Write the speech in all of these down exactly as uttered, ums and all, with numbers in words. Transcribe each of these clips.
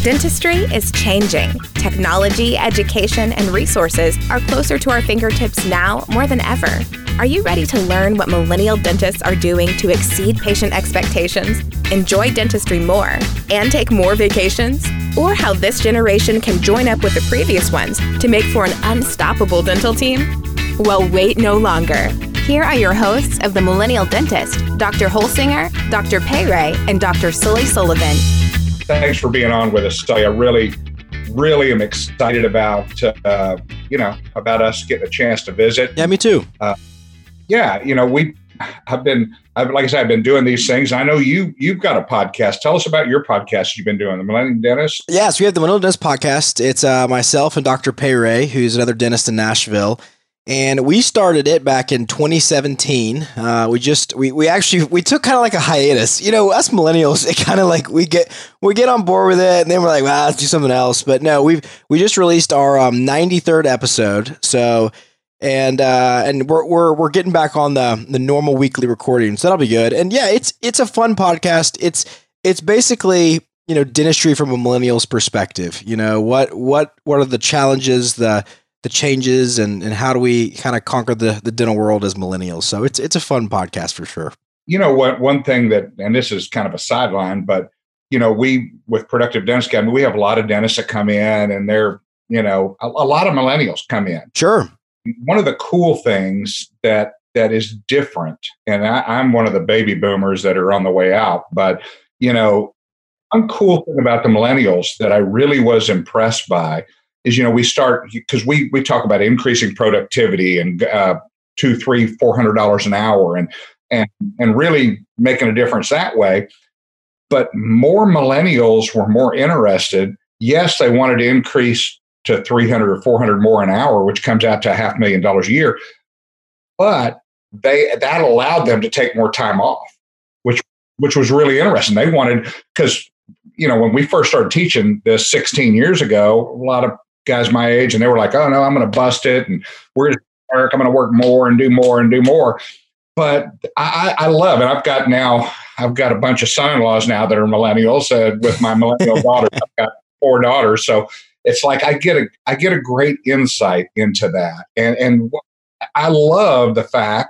Dentistry is changing. Technology, education, and resources are closer to our fingertips now more than ever. Are you ready to learn what millennial dentists are doing to exceed patient expectations, enjoy dentistry more, and take more vacations? Or how this generation can join up with the previous ones to make for an unstoppable dental team? Well, wait no longer. Here are your hosts of The Millennial Dentist, Doctor Holsinger, Doctor Payray, and Doctor Sully Sullivan. Thanks for being on with us, Sully. I really, really am excited about, uh, you know, about us getting a chance to visit. Yeah, me too. Uh, yeah, you know, we, I've been, I've, like I said, I've been doing these things. I know you, you've got a podcast. Tell us about your podcast you've been doing, The Millennial Dentist. Yes, yeah, so we have The Millennial Dentist podcast. It's uh, myself and Doctor Payray, who's another dentist in Nashville. And we started it back in twenty seventeen. Uh, we just, we, we actually, we took kind of like a hiatus. You know, us millennials, it kind of like, we get, we get on board with it and then we're like, well, let's do something else. But no, we've, we just released our um, ninety-third episode. So, and, uh, and we're, we're, we're getting back on the, the normal weekly recording. So that'll be good. And yeah, it's, it's a fun podcast. It's, it's basically, you know, dentistry from a millennial's perspective. You know, what, what, what are the challenges, the, the changes, and, and how do we kind of conquer the, the dental world as millennials. So it's it's a fun podcast for sure. You know, what one thing that, and this is kind of a sideline, but, you know, we, with Productive Dentistry, I mean, we have a lot of dentists that come in and they're, you know, a, a lot of millennials come in. Sure. One of the cool things that that is different, and I, I'm one of the baby boomers that are on the way out, but, you know, one cool thing about the millennials that I really was impressed by is, you know, we start, because we we talk about increasing productivity and uh, two, three, four hundred dollars an hour, and and and really making a difference that way. But more millennials were more interested. Yes, they wanted to increase to three hundred or four hundred more an hour, which comes out to a half million dollars a year. But they that allowed them to take more time off, which which was really interesting. They wanted, because, you know, when we first started teaching this sixteen years ago, a lot of guys my age, and they were like, oh no, I'm going to bust it. And we're going to work, I'm going to work more and do more and do more. But I, I love it. I've got now, I've got a bunch of son-in-laws now that are millennials uh, with my millennial daughters. I've got four daughters. So it's like, I get a, I get a great insight into that. And, and I love the fact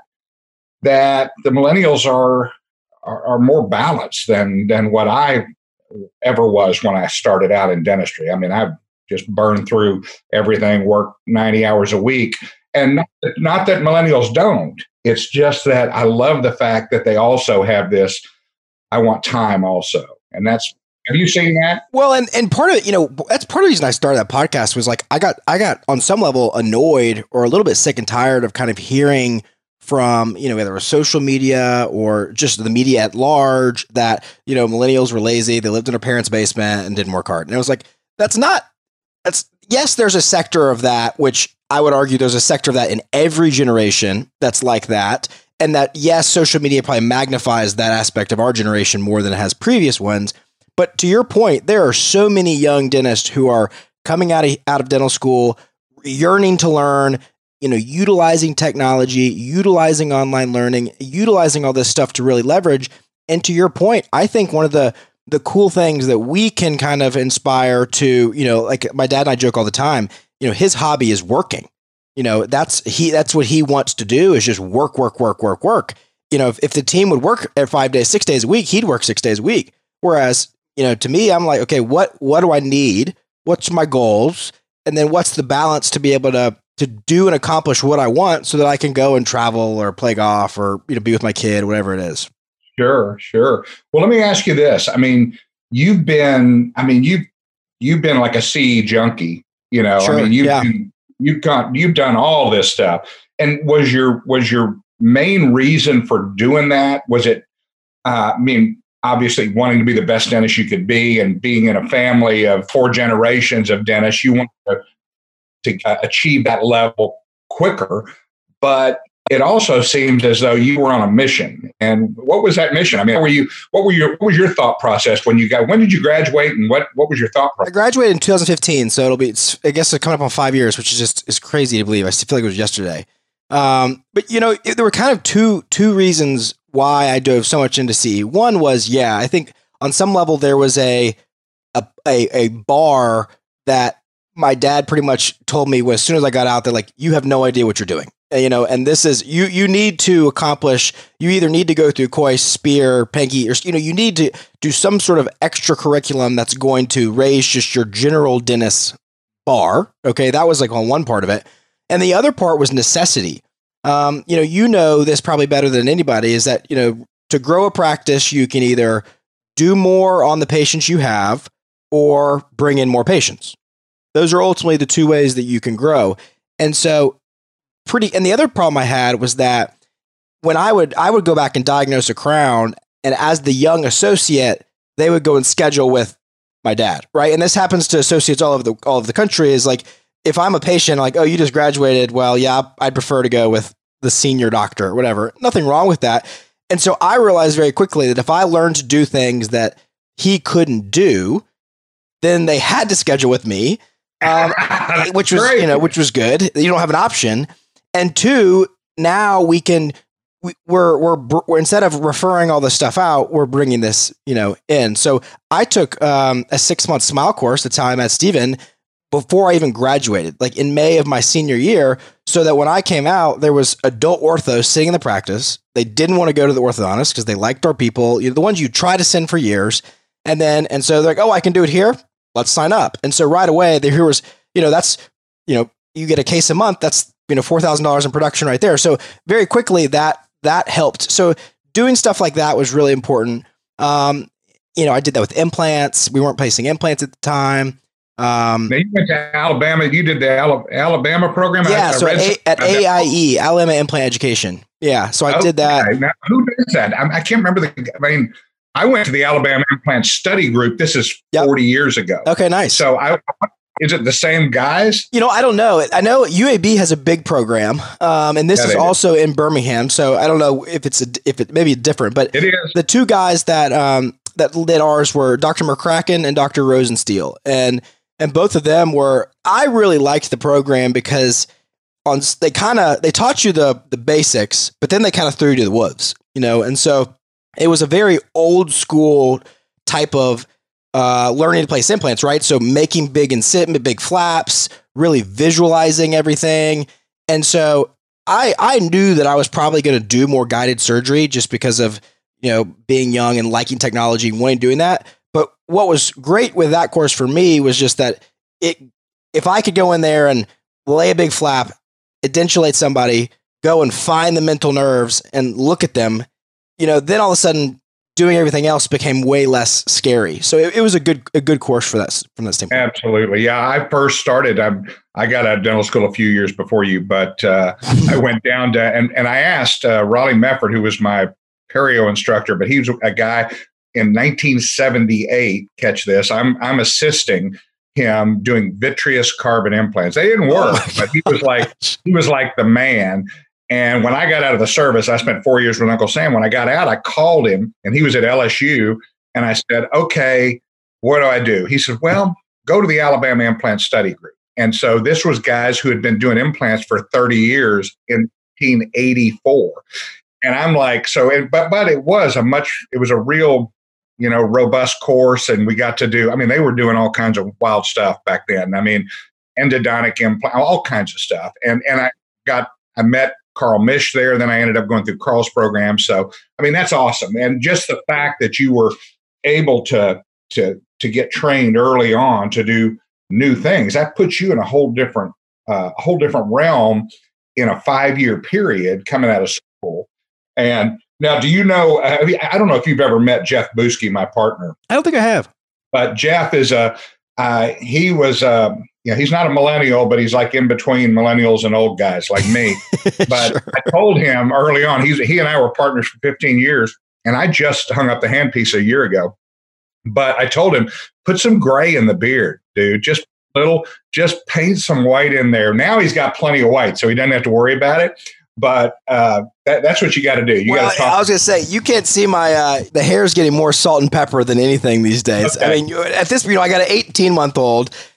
that the millennials are, are, are more balanced than, than what I ever was when I started out in dentistry. I mean, I've just burned through everything, work ninety hours a week. And not, not that millennials don't. It's just that I love the fact that they also have this, I want time also. And that's, have you seen that? Well, and, and part of it, you know, that's part of the reason I started that podcast was like, I got, I got on some level annoyed or a little bit sick and tired of kind of hearing from, you know, whether it was social media or just the media at large that, you know, millennials were lazy. They lived in their parents' basement and didn't work hard. And it was like, that's not, that's, yes, there's a sector of that, which I would argue there's a sector of that in every generation that's like that. And that, yes, social media probably magnifies that aspect of our generation more than it has previous ones. But to your point, there are so many young dentists who are coming out of, out of dental school, yearning to learn, you know, utilizing technology, utilizing online learning, utilizing all this stuff to really leverage. And to your point, I think one of the the cool things that we can kind of inspire to, you know, like my dad and I joke all the time, you know, his hobby is working. You know, that's he that's what he wants to do is just work, work, work, work, work. You know, if, if the team would work at five days, six days a week, he'd work six days a week. Whereas, you know, to me, I'm like, okay, what what do I need? What's my goals? And then what's the balance to be able to to do and accomplish what I want so that I can go and travel or play golf or, you know, be with my kid, whatever it is. Sure, sure. Well, let me ask you this. I mean, you've been, I mean, you've, you've been like a C E junkie, you know, Sure, I mean, you've, yeah. you've got, you've done all this stuff. And was your, was your main reason for doing that? Was it, uh, I mean, obviously wanting to be the best dentist you could be and being in a family of four generations of dentists, you want to, to uh, achieve that level quicker, but it also seemed as though you were on a mission. And what was that mission? I mean, were you, what were your, what was your thought process when you got, when did you graduate and what, what was your thought process? I graduated in two thousand fifteen. So it'll be, it's, I guess it's coming up on five years, which is just, is crazy to believe. I still feel like it was yesterday. Um, but you know, it, there were kind of two, two reasons why I dove so much into C E. One was, yeah, I think on some level there was a, a, a, a bar that my dad pretty much told me as soon as I got out there, like, you have no idea what you're doing. You know, and this is, you, you need to accomplish, you either need to go through Kois, Spear, Penke, or, you know, you need to do some sort of extra curriculum that's going to raise just your general dentist bar. Okay. That was like on one part of it. And the other part was necessity. Um, you know, you know, this probably better than anybody is that, you know, to grow a practice, you can either do more on the patients you have or bring in more patients. Those are ultimately the two ways that you can grow. And so pretty, and the other problem I had was that when I would, I would go back and diagnose a crown, and as the young associate, they would go and schedule with my dad. Right. And this happens to associates all over the, all over the country is like, if I'm a patient, like, oh, you just graduated. Well, yeah, I'd prefer to go with the senior doctor or whatever. Nothing wrong with that. And so I realized very quickly that if I learned to do things that he couldn't do, then they had to schedule with me, um, which was, great. you know, which was good. You don't have an option. And two, now we can, we, we're, we're, we're, instead of referring all this stuff out, we're bringing this, you know, in. So I took um, a six month SMILE course at the time at Stephen before I even graduated, like in May of my senior year, so that when I came out, there was adult orthos sitting in the practice. They didn't want to go to the orthodontist because they liked our people, you know, the ones you try to send for years. And then, and so they're like, oh, I can do it here. Let's sign up. And so right away, there was, you know, that's, you know, you get a case a month. That's, you know, four thousand dollars in production right there. So very quickly that, that helped. So doing stuff like that was really important. Um, you know, I did that with implants. We weren't placing implants at the time. Um, now you went to Alabama. You did the Alabama program. Yeah. I, I so at, a, at A I E, Alabama Implant Education. Yeah. So I okay. did that. Now, who does that? I, I can't remember the, I mean, I went to the Alabama Implant Study Group. This is yep. forty years ago. Okay. Nice. So I, is it the same guys? You know, I don't know. I know U A B has a big program, um, and this yeah, is also do. in Birmingham. So I don't know if it's a, if it maybe different, but it is. The two guys that um, that did ours were Doctor McCracken and Doctor Rosensteel, and and both of them were. I really liked the program because on they kind of they taught you the the basics, but then they kind of threw you to the wolves, you know, and so it was a very old school type of. Uh, learning to place implants, right? So making big incisive, big flaps, really visualizing everything. And so I I knew that I was probably going to do more guided surgery just because of, you know, being young and liking technology and wanting doing that. But what was great with that course for me was just that it, if I could go in there and lay a big flap, edentulate somebody, go and find the mental nerves and look at them, you know, then all of a sudden doing everything else became way less scary. So it, it was a good a good course for that from that standpoint. Absolutely. Yeah. I first started, I I got out of dental school a few years before you, but uh, I went down to, and, and I asked uh, Raleigh Mefford, who was my perio instructor, but he was a guy in nineteen seventy-eight, catch this, I'm I'm assisting him doing vitreous carbon implants. They didn't work, oh but he was like, he was like the man. And when I got out of the service, I spent four years with Uncle Sam. When I got out, I called him and he was at L S U. And I said, okay, what do I do? He said, well, go to the Alabama Implant Study Group. And so this was guys who had been doing implants for thirty years in nineteen eighty-four. And I'm like, so, it, but, but it was a much, it was a real, you know, robust course. And we got to do, I mean, they were doing all kinds of wild stuff back then. I mean, endodontic implant, all kinds of stuff. And, and I got, I met Carl Misch there. Then I ended up going through Carl's program. So, I mean, that's awesome. And just the fact that you were able to, to, to get trained early on to do new things, that puts you in a whole different, uh, a whole different realm in a five-year period coming out of school. And now, do you know, uh, I don't know if you've ever met Jeff Buski, my partner. I don't think I have. But Jeff is a, uh, he was a, you know, he's not a millennial, but he's like in between millennials and old guys like me. But sure. I told him early on, he's, he and I were partners for fifteen years, and I just hung up the handpiece a year ago. But I told him, put some gray in the beard, dude. Just little, just paint some white in there. Now he's got plenty of white, so he doesn't have to worry about it. But uh, that, that's what you got to do. You well, got to talk. I was going to say, you can't see my, uh, the hair is getting more salt and pepper than anything these days. Okay. I mean, at this, you know, I got an eighteen month old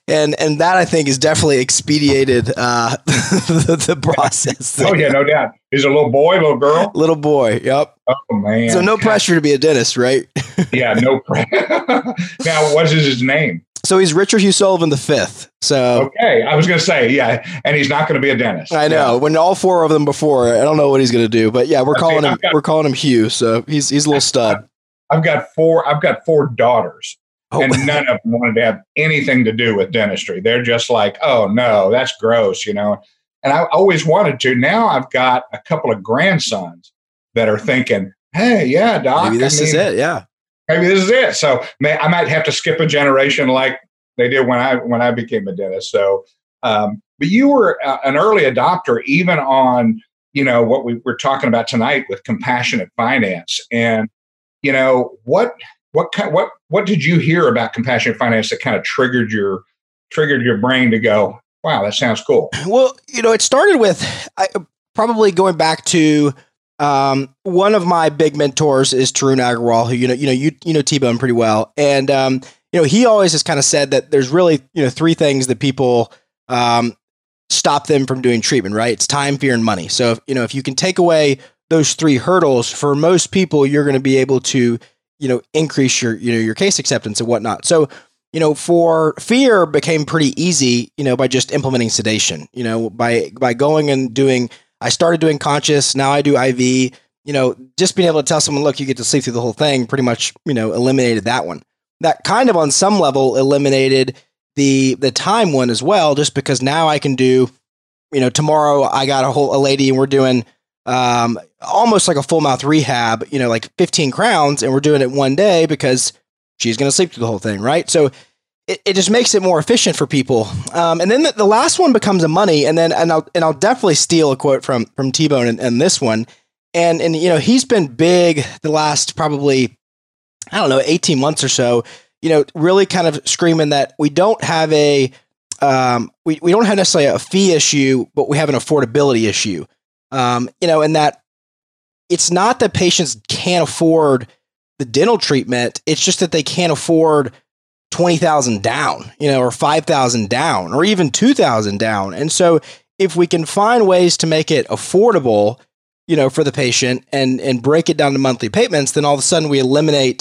And and that I think is definitely expedited uh, the, the process. Oh yeah, no doubt. He's a little boy, little girl, little boy. Yep. Oh man. So no pressure to be a dentist, right? Yeah, no pressure. Now, what is his name? So he's Richard Hugh Sullivan the fifth. So okay, I was going to say yeah, and he's not going to be a dentist. I know. Yeah. When all four of them before, I don't know what he's going to do, but yeah, we're calling him. Got, we're calling him Hugh. So he's he's a little stud. I've got four. I've got four daughters. Oh. And none of them wanted to have anything to do with dentistry. They're just like, oh, no, that's gross, you know. And I always wanted to. Now I've got a couple of grandsons that are thinking, hey, yeah, doc. Maybe this I mean, is it, yeah. Maybe this is it. So may, I might have to skip a generation like they did when I when I became a dentist. So, um, but you were uh, an early adopter even on, you know, what we were talking about tonight with compassionate finance. And, you know, what – What what what did you hear about compassionate finance that kind of triggered your triggered your brain to go, wow, that sounds cool? Well, you know, it started with I, probably going back to um, one of my big mentors is Tarun Agarwal, who you know you know you you know T-Bone pretty well, and um, you know he always has kind of said that there's really you know three things that people um, stop them from doing treatment, right? It's time, fear, and money. So if, you know if you can take away those three hurdles, for most people, you're going to be able to you know, increase your, you know, your case acceptance and whatnot. So, you know, for fear became pretty easy, you know, by just implementing sedation, you know, by, by going and doing, I started doing conscious, now I do I V, you know, just being able to tell someone, look, you get to sleep through the whole thing pretty much, you know, eliminated that one. That kind of on some level eliminated the, the time one as well, just because now I can do, you know, tomorrow I got a whole, a lady and we're doing, um, almost like a full mouth rehab, you know, like fifteen crowns, and we're doing it one day because she's going to sleep through the whole thing. Right. So it, it just makes it more efficient for people. Um, and then the, the last one becomes a money. And then, and I'll, and I'll definitely steal a quote from, from T-Bone and, and this one. And, and, you know, he's been big the last probably, I don't know, eighteen months or so, you know, really kind of screaming that we don't have a, um, we, we don't have necessarily a fee issue, but we have an affordability issue. Um, you know, and that it's not that patients can't afford the dental treatment. It's just that they can't afford twenty thousand down, you know, or five thousand down, or even two thousand down. And so if we can find ways to make it affordable, you know, for the patient and, and break it down to monthly payments, then all of a sudden we eliminate,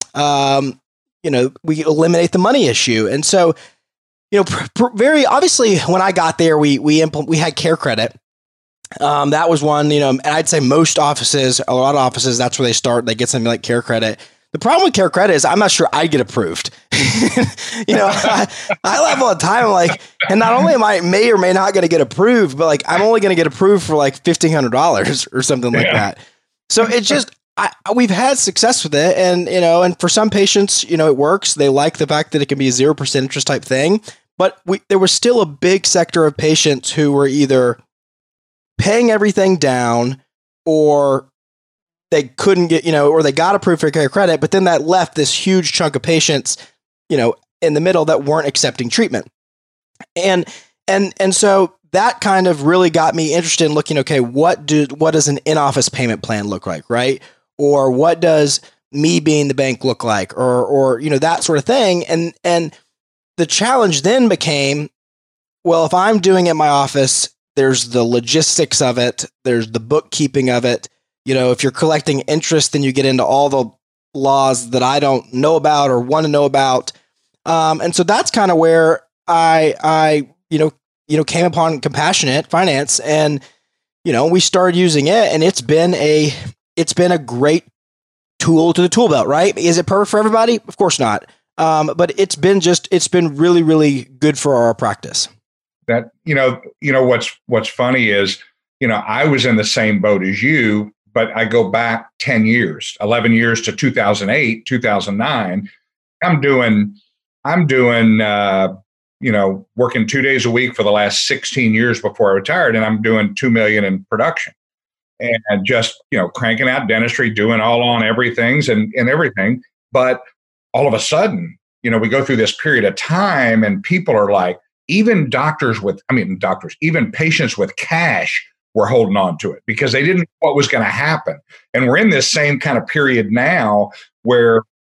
um, you know, we eliminate the money issue. And so, you know, pr- pr- very obviously when I got there, we, we impl- we had care credit. Um, that was one, you know, and I'd say most offices, a lot of offices, that's where they start. They get something like care credit. The problem with care credit is I'm not sure I get approved. you know, I, I laugh all the time. I'm like, and not only am I may or may not going to get approved, but like, I'm only going to get approved for like fifteen hundred dollars or something like yeah. that. So it's just, I, we've had success with it. And, you know, and for some patients, you know, it works. They like the fact that it can be a zero percent interest type thing, but we, there was still a big sector of patients who were either paying everything down, or they couldn't get, you know, or they got approved for care credit, but then that left this huge chunk of patients, you know, in the middle that weren't accepting treatment. And, and, and so that kind of really got me interested in looking, okay, what do, what does an in-office payment plan look like? Right. Or what does me being the bank look like? Or, or, you know, that sort of thing. And, and the challenge then became, well, if I'm doing it in my office, there's the logistics of it. There's the bookkeeping of it. You know, if you're collecting interest, then you get into all the laws that I don't know about or want to know about. Um, and so that's kind of where I, I, you know, you know, came upon compassionate finance, and, you know, we started using it, and it's been a, it's been a great tool to the tool belt, right? Is it perfect for everybody? Of course not. Um, but it's been just, it's been really, really good for our practice. That, you know, you know, what's, what's funny is, you know, I was in the same boat as you, but I go back ten years, eleven years to two thousand eight, two thousand nine. I'm doing, I'm doing, uh, you know, working two days a week for the last sixteen years before I retired. And I'm doing two million in production and just, you know, cranking out dentistry, doing all on everything's and, and everything. But all of a sudden, you know, we go through this period of time and people are like, even doctors with, I mean, doctors, even patients with cash were holding on to it because they didn't know what was going to happen. And we're in this same kind of period now where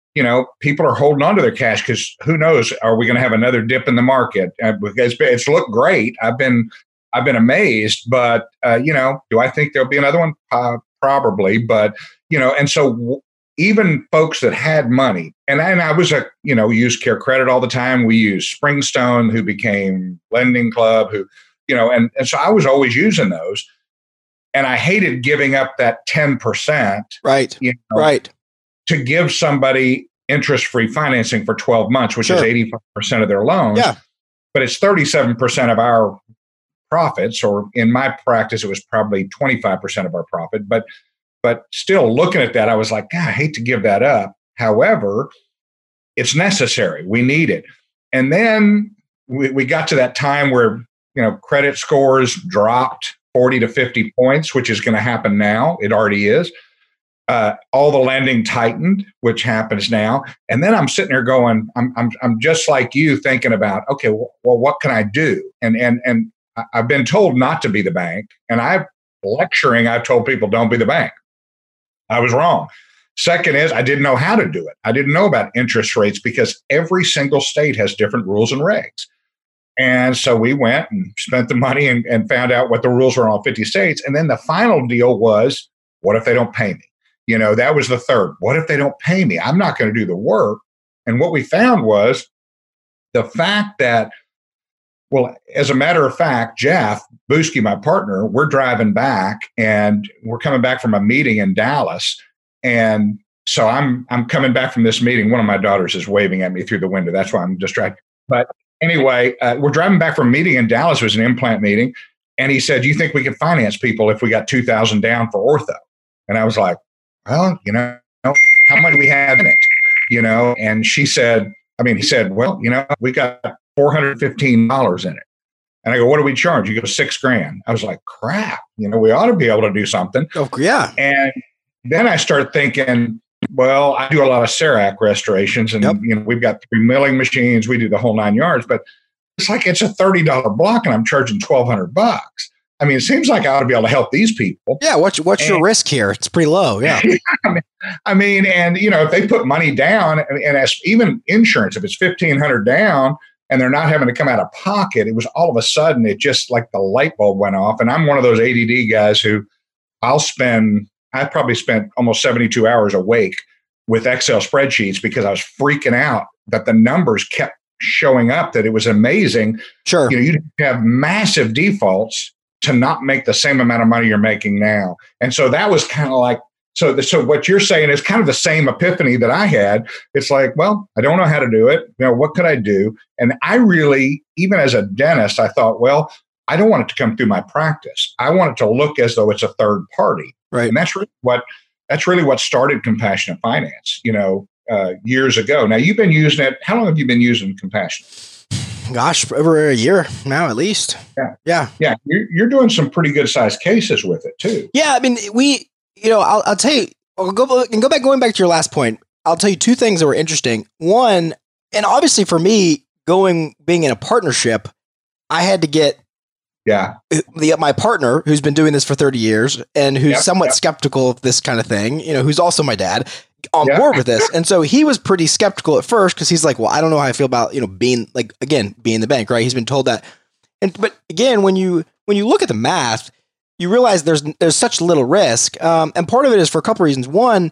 you know, people are holding on to their cash because who knows, are we going to have another dip in the market? Uh, because it's looked great. I've been, I've been amazed, but, uh, you know, do I think there'll be another one? Uh, probably, but, you know, and so w- even folks that had money, and, and I was a, you know, used Care Credit all the time. We used Springstone, who became Lending Club, who, you know, and, and so I was always using those. And I hated giving up that ten percent. Right. You know, right. To give somebody interest-free financing for twelve months, which sure. is eighty-five percent of their loans. Yeah. But it's thirty-seven percent of our profits, or in my practice, it was probably twenty-five percent of our profit. But but still looking at that, I was like, God, I hate to give that up. However, it's necessary. We need it. And then we, we got to that time where, you know, credit scores dropped forty to fifty points, which is going to happen now. It already is. Uh, all the lending tightened, which happens now. And then I'm sitting there going, I'm I'm I'm just like you, thinking about, okay, well, well what can I do? And and and I've been told not to be the bank. And I've lecturing, I've told people don't be the bank. I was wrong. Second is I didn't know how to do it. I didn't know about interest rates because every single state has different rules and regs. And so we went and spent the money and, and found out what the rules were in all fifty states. And then the final deal was, what if they don't pay me? You know, that was the third. What if they don't pay me? I'm not going to do the work. And what we found was the fact that, well, as a matter of fact, Jeff Boosky, my partner, we're driving back and we're coming back from a meeting in Dallas. And so I'm I'm coming back from this meeting. One of my daughters is waving at me through the window. That's why I'm distracted. But anyway, uh, we're driving back from a meeting in Dallas. It was an implant meeting. And he said, do you think we can finance people if we got two thousand down for ortho? And I was like, well, you know, how much do we have in it? You know, and she said, I mean, he said, well, you know, we got four hundred fifteen dollars in it. And I go, what do we charge? You go, six grand. I was like, crap, you know, we ought to be able to do something. Oh, yeah. And then I started thinking, well, I do a lot of CEREC restorations and, yep. you know, we've got three milling machines. We do the whole nine yards, but it's like, it's a thirty dollars block and I'm charging twelve hundred bucks. I mean, it seems like I ought to be able to help these people. Yeah. What's, what's and, your risk here? It's pretty low. Yeah. I, mean, I mean, and you know, if they put money down and, and as even insurance, if it's fifteen hundred dollars down and they're not having to come out of pocket, it was all of a sudden, it just like the light bulb went off. And I'm one of those A D D guys who I'll spend, I probably spent almost seventy-two hours awake with Excel spreadsheets because I was freaking out that the numbers kept showing up, that it was amazing. Sure. You know, you have massive defaults to not make the same amount of money you're making now. And so that was kind of like, so, the, so what you're saying is kind of the same epiphany that I had. It's like, well, I don't know how to do it. You know, what could I do? And I really, even as a dentist, I thought, well, I don't want it to come through my practice. I want it to look as though it's a third party. Right. And that's really what, that's really what started Compassionate Finance, you know, uh, years ago. Now you've been using it. How long have you been using Compassionate? Gosh, over a year now, at least. Yeah. Yeah. Yeah. You're, you're doing some pretty good sized cases with it too. Yeah. I mean, we, you know, I'll, I'll tell you, I'll go and go back, going back to your last point. I'll tell you two things that were interesting. One, and obviously for me, going, being in a partnership, I had to get yeah the my partner who's been doing this for thirty years and who's yep, somewhat yep. skeptical of this kind of thing, you know, who's also my dad, on yeah. board with this. And so he was pretty skeptical at first because he's like, well, I don't know how I feel about, you know, being like, again, being the bank, right? He's been told that. And, but again, when you, when you look at the math, you realize there's, there's such little risk. Um, and part of it is for a couple of reasons. One,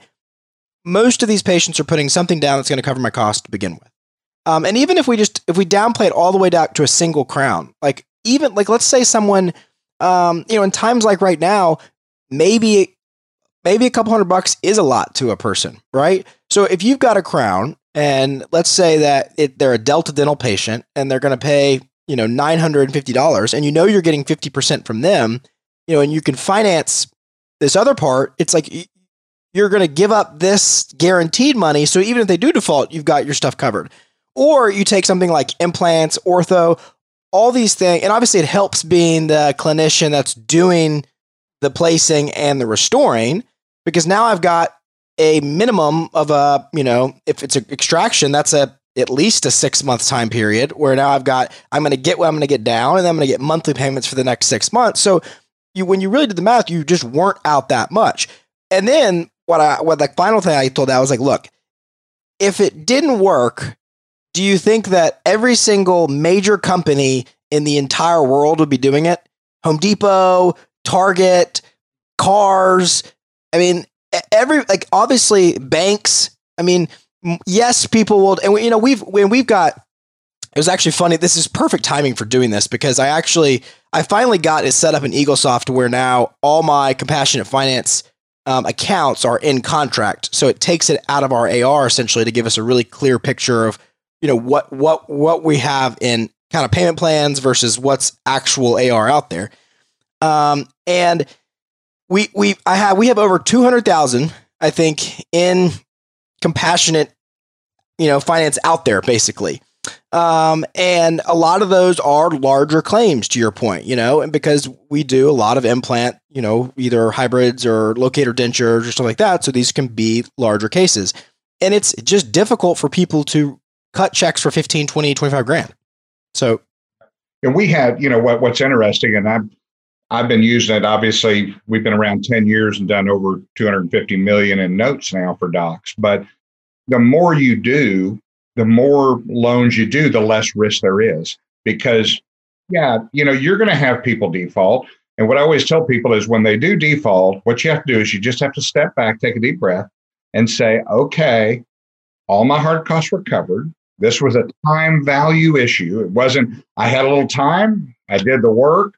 most of these patients are putting something down that's going to cover my cost to begin with. Um, and even if we just, if we downplay it all the way down to a single crown, like even like, let's say someone, um, you know, in times like right now, maybe Maybe a couple hundred bucks is a lot to a person, right? So if you've got a crown and let's say that it, they're a Delta Dental patient and they're going to pay, you know, nine hundred fifty dollars and you know you're getting fifty percent from them, you know, and you can finance this other part, it's like you're going to give up this guaranteed money. So even if they do default, you've got your stuff covered. Or you take something like implants, ortho, all these things. And obviously it helps being the clinician that's doing the placing and the restoring, because now I've got a minimum of a, you know, if it's an extraction, that's a at least a six month time period where now I've got, I'm going to get what I'm going to get down and then I'm going to get monthly payments for the next six months. So you, when you really did the math, you just weren't out that much. And then what I, what the final thing I told that I was like, look, if it didn't work, do you think that every single major company in the entire world would be doing it? Home Depot, Target, cars. I mean, every, like, obviously banks. I mean, yes, people will, and we, you know, we've, when we've got, it was actually funny. This is perfect timing for doing this because I actually, I finally got it set up in Eaglesoft where now all my compassionate finance um, accounts are in contract. So it takes it out of our A R essentially to give us a really clear picture of, you know, what, what, what we have in kind of payment plans versus what's actual A R out there. Um, and we, we, I have, we have over two hundred thousand, I think, in compassionate, you know, finance out there basically. Um, and a lot of those are larger claims to your point, you know, and because we do a lot of implant, you know, either hybrids or locator dentures or stuff like that. So these can be larger cases, and it's just difficult for people to cut checks for fifteen, twenty, twenty-five grand. So, and we had, you know, what, what's interesting, and I've, I've been using it. Obviously, we've been around ten years and done over two hundred fifty million in notes now for docs. But the more you do, the more loans you do, the less risk there is. Because, yeah, you know, you're going to have people default. And what I always tell people is when they do default, what you have to do is you just have to step back, take a deep breath, and say, okay, all my hard costs were covered. This was a time value issue. It wasn't, I had a little time, I did the work,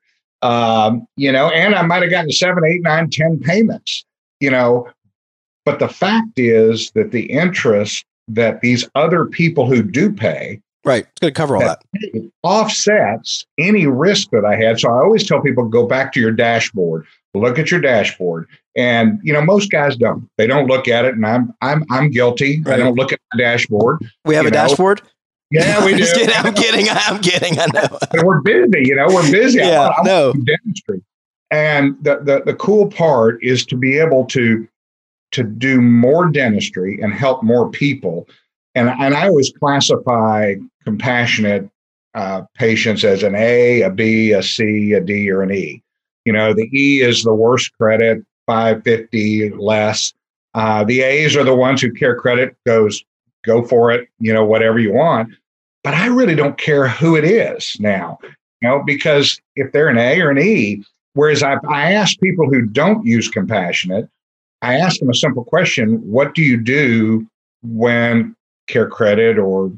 um, you know, and I might have gotten seven, eight, nine, ten payments, you know. But the fact is that the interest that these other people who do pay, right, it's going to cover all that. It offsets any risk that I had. So I always tell people, go back to your dashboard, look at your dashboard. And, you know, most guys don't. They don't look at it, and I'm I'm I'm guilty. Right. I don't look at my dashboard. We have a know. dashboard? Yeah, we do. Kidding, I'm kidding. I'm kidding. I know. But we're busy, you know, we're busy. Yeah, I, I no. dentistry. And the, the the cool part is to be able to to do more dentistry and help more people. And, and I always classify compassionate uh, patients as an A, a B, a C, a D, or an E. You know, the E is the worst credit, five fifty less. Uh, the A's are the ones who care credit goes, go for it, you know, whatever you want. But I really don't care who it is now, you know, because if they're an A or an E, whereas I, I ask people who don't use compassionate, I ask them a simple question: what do you do when Care Credit or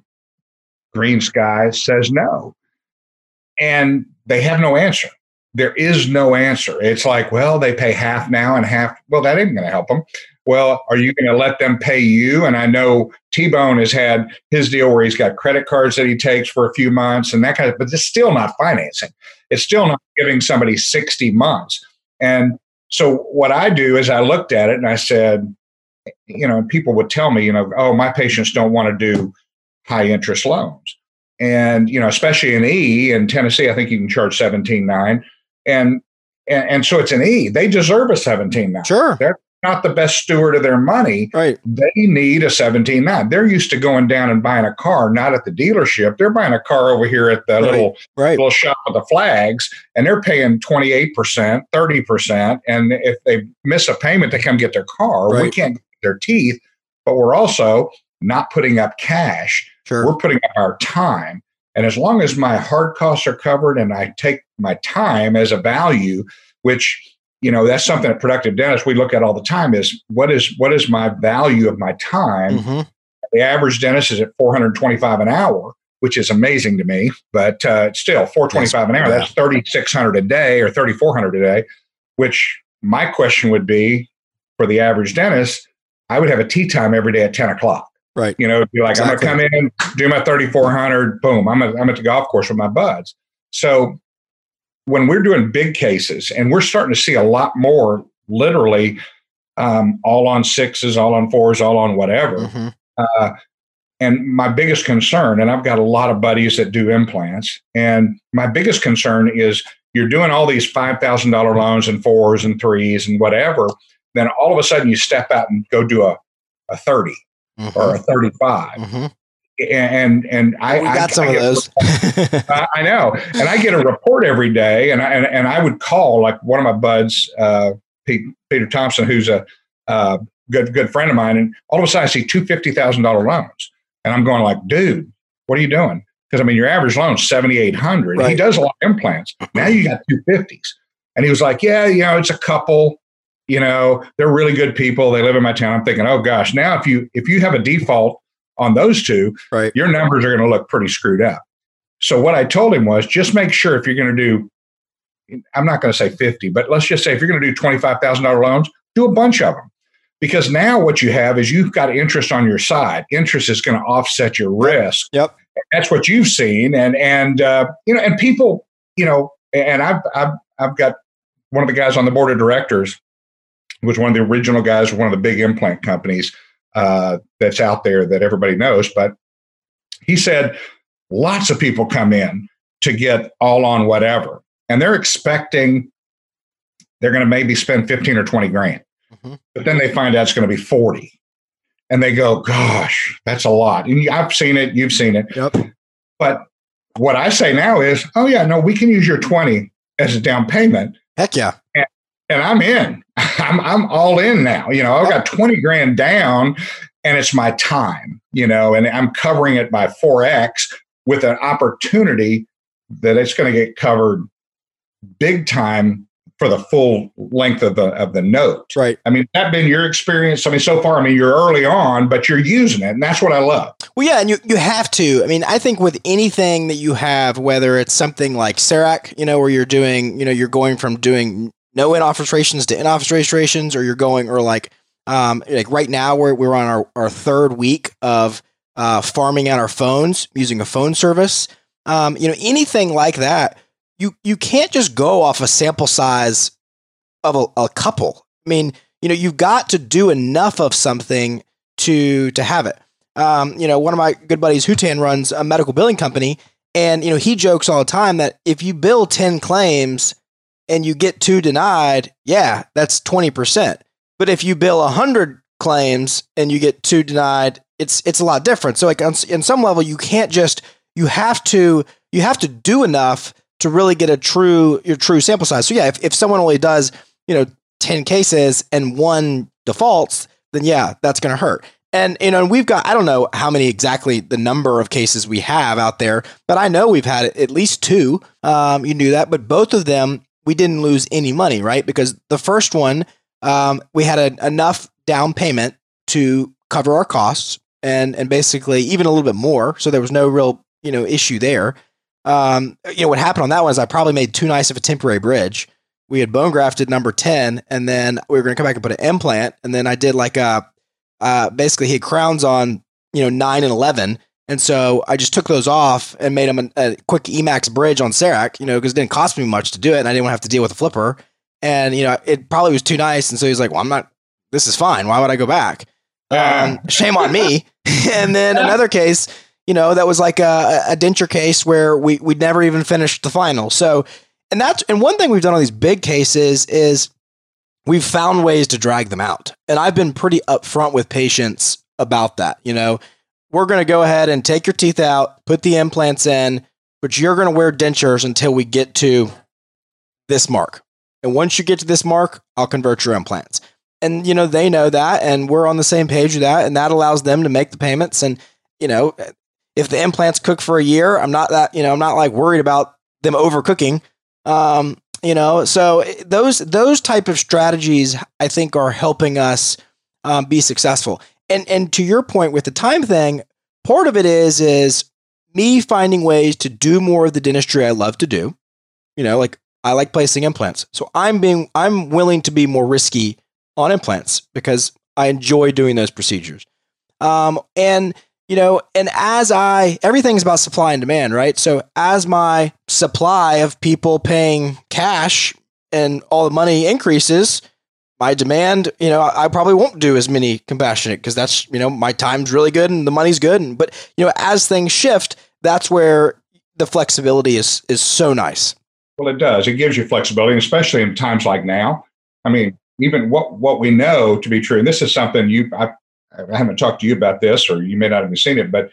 Green Sky says no? And they have no answer. There is no answer. It's like, well, they pay half now and half. Well, that ain't going to help them. Well, are you going to let them pay you? And I know T-Bone has had his deal where he's got credit cards that he takes for a few months and that kind of, but it's still not financing. It's still not giving somebody sixty months. And so what I do is I looked at it and I said, you know, and people would tell me, you know, oh, my patients don't want to do high interest loans. And, you know, especially in E in Tennessee, I think you can charge seventeen nine. And, and, and so it's an E. They deserve a seventeen nine. Sure. They're not the best steward of their money. Right. They need a seventeen nine. They're used to going down and buying a car, not at the dealership. They're buying a car over here at the right. little, right. little shop with the flags, and they're paying twenty-eight percent, thirty percent. And if they miss a payment, they come get their car. Right. We can't get their teeth, but we're also not putting up cash. Sure. We're putting up our time. And as long as my hard costs are covered and I take my time as a value, which, you know, that's something that Productive Dentists we look at all the time is what is what is my value of my time? Mm-hmm. The average dentist is at four hundred twenty-five an hour, which is amazing to me, but uh, still four hundred twenty-five an hour, yeah. that's thirty-six hundred a day or thirty-four hundred a day, which my question would be for the average dentist, I would have a tea time every day at ten o'clock. Right. You know, be like, exactly. I'm going to come in, do my thirty-four hundred, boom, I'm, a, I'm at the golf course with my buds. So when we're doing big cases, and we're starting to see a lot more, literally, um, all on sixes, all on fours, all on whatever. Mm-hmm. Uh, and my biggest concern, and I've got a lot of buddies that do implants, and my biggest concern is you're doing all these five thousand dollars loans and fours and threes and whatever, then all of a sudden you step out and go do a, a thirty. Mm-hmm. Or a thirty-five. Mm-hmm. And and I we got I, some I of those. I, I know. And I get a report every day, and I and, and I would call like one of my buds, uh, Pete, Peter Thompson, who's a uh, good good friend of mine, and all of a sudden I see two fifty thousand dollar loans, and I'm going like, dude, what are you doing? Because I mean, your average loan is seventy eight hundred. Right. He does a lot of implants. Now you got two fifties, and he was like, yeah, you know, it's a couple. You know, they're really good people. They live in my town. I'm thinking, oh gosh, now if you if you have a default on those two, right, your numbers are going to look pretty screwed up. So what I told him was, just make sure if you're going to do, I'm not going to say fifty, but let's just say if you're going to do twenty-five thousand dollars loans, do a bunch of them. Because now what you have is you've got interest on your side. Interest is going to offset your risk. Yep. That's what you've seen. And, and uh, you know, and people, you know, and I've, I've, I've got one of the guys on the board of directors was one of the original guys, one of the big implant companies uh, that's out there that everybody knows. But he said lots of people come in to get all on whatever, and they're expecting they're going to maybe spend fifteen or twenty grand. Mm-hmm. But then they find out it's going to be forty. And they go, gosh, that's a lot. And I've seen it. You've seen it. Yep. But what I say now is, oh, yeah, no, we can use your twenty as a down payment. Heck yeah. And, and I'm in. I'm I'm all in now. You know, I've got twenty grand down, and it's my time, you know, and I'm covering it by four X with an opportunity that it's going to get covered big time for the full length of the of the note. Right. I mean, that been your experience? I mean, so far, I mean, you're early on, but you're using it, and that's what I love. Well, yeah, and you, you have to. I mean, I think with anything that you have, whether it's something like CEREC, you know, where you're doing, you know, you're going from doing no in-office registrations to in-office registrations, or you're going, or like, um, like right now we're we're on our, our third week of uh, farming out our phones using a phone service. Um, you know, anything like that. You you can't just go off a sample size of a, a couple. I mean, you know, you've got to do enough of something to to have it. Um, you know, one of my good buddies, Hutan, runs a medical billing company, and you know, he jokes all the time that if you bill ten claims and you get two denied, yeah, that's twenty percent. But if you bill one hundred claims and you get two denied, it's it's a lot different. So like on, in some level, you can't just you have to you have to do enough to really get a true your true sample size. So yeah, if, if someone only does, you know, ten cases and one defaults, then yeah, that's going to hurt. And, you know, and we've got, I don't know how many exactly the number of cases we have out there, but I know we've had at least two. Um, you knew that, but both of them, we didn't lose any money, right? Because the first one, um, we had a, enough down payment to cover our costs and, and basically even a little bit more. So there was no real, you know, issue there. Um, you know, what happened on that one is I probably made too nice of a temporary bridge. We had bone grafted number ten, and then we were going to come back and put an implant. And then I did like a, uh, basically he had crowns on, you know, nine and eleven. And so I just took those off and made him a, a quick E MAX bridge on CEREC, you know, because it didn't cost me much to do it. And I didn't want to have to deal with a flipper. And, you know, it probably was too nice. And so he's like, well, I'm not, this is fine. Why would I go back? Um, shame on me. And then another case, you know, that was like a, a denture case where we we never even finished the final. So, and that's and one thing we've done on these big cases is we've found ways to drag them out. And I've been pretty upfront with patients about that. You know, we're going to go ahead and take your teeth out, put the implants in, but you're going to wear dentures until we get to this mark. And once you get to this mark, I'll convert your implants. And, you know, they know that, and we're on the same page with that. And that allows them to make the payments. And, you know, if the implants cook for a year, I'm not that, you know, I'm not like worried about them overcooking. Um, you know, so those, those type of strategies, I think, are helping us um, be successful. And, and to your point with the time thing, part of it is, is me finding ways to do more of the dentistry I love to do. You know, like I like placing implants. So I'm being, I'm willing to be more risky on implants because I enjoy doing those procedures. Um, and, you know, and as I, everything's about supply and demand, right? So as my supply of people paying cash and all the money increases, my demand, you know, I probably won't do as many compassionate because that's, you know, my time's really good and the money's good. And, but, you know, as things shift, that's where the flexibility is, is so nice. Well, it does. It gives you flexibility, especially in times like now. I mean, even what, what we know to be true, and this is something you, I, I haven't talked to you about this, or you may not have seen it, but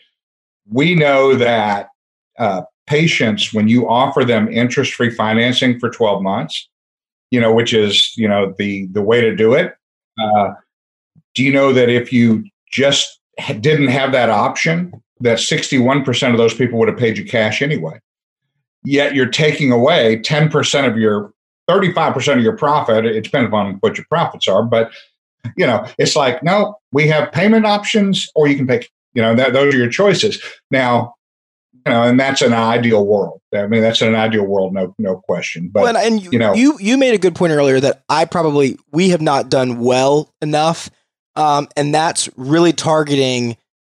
we know that uh, patients, when you offer them interest-free financing for twelve months, you know, which is, you know, the, the way to do it, uh, do you know that if you just didn't have that option, that sixty-one percent of those people would have paid you cash anyway? Yet you're taking away ten percent of your, thirty-five percent of your profit. It depends on what your profits are, but you know, it's like, no, we have payment options, or you can pay, you know, that, those are your choices. Now, you know, and that's an ideal world. I mean, that's an ideal world, no, no question. But well, and you, you know, you you made a good point earlier that I probably we have not done well enough, um, and that's really targeting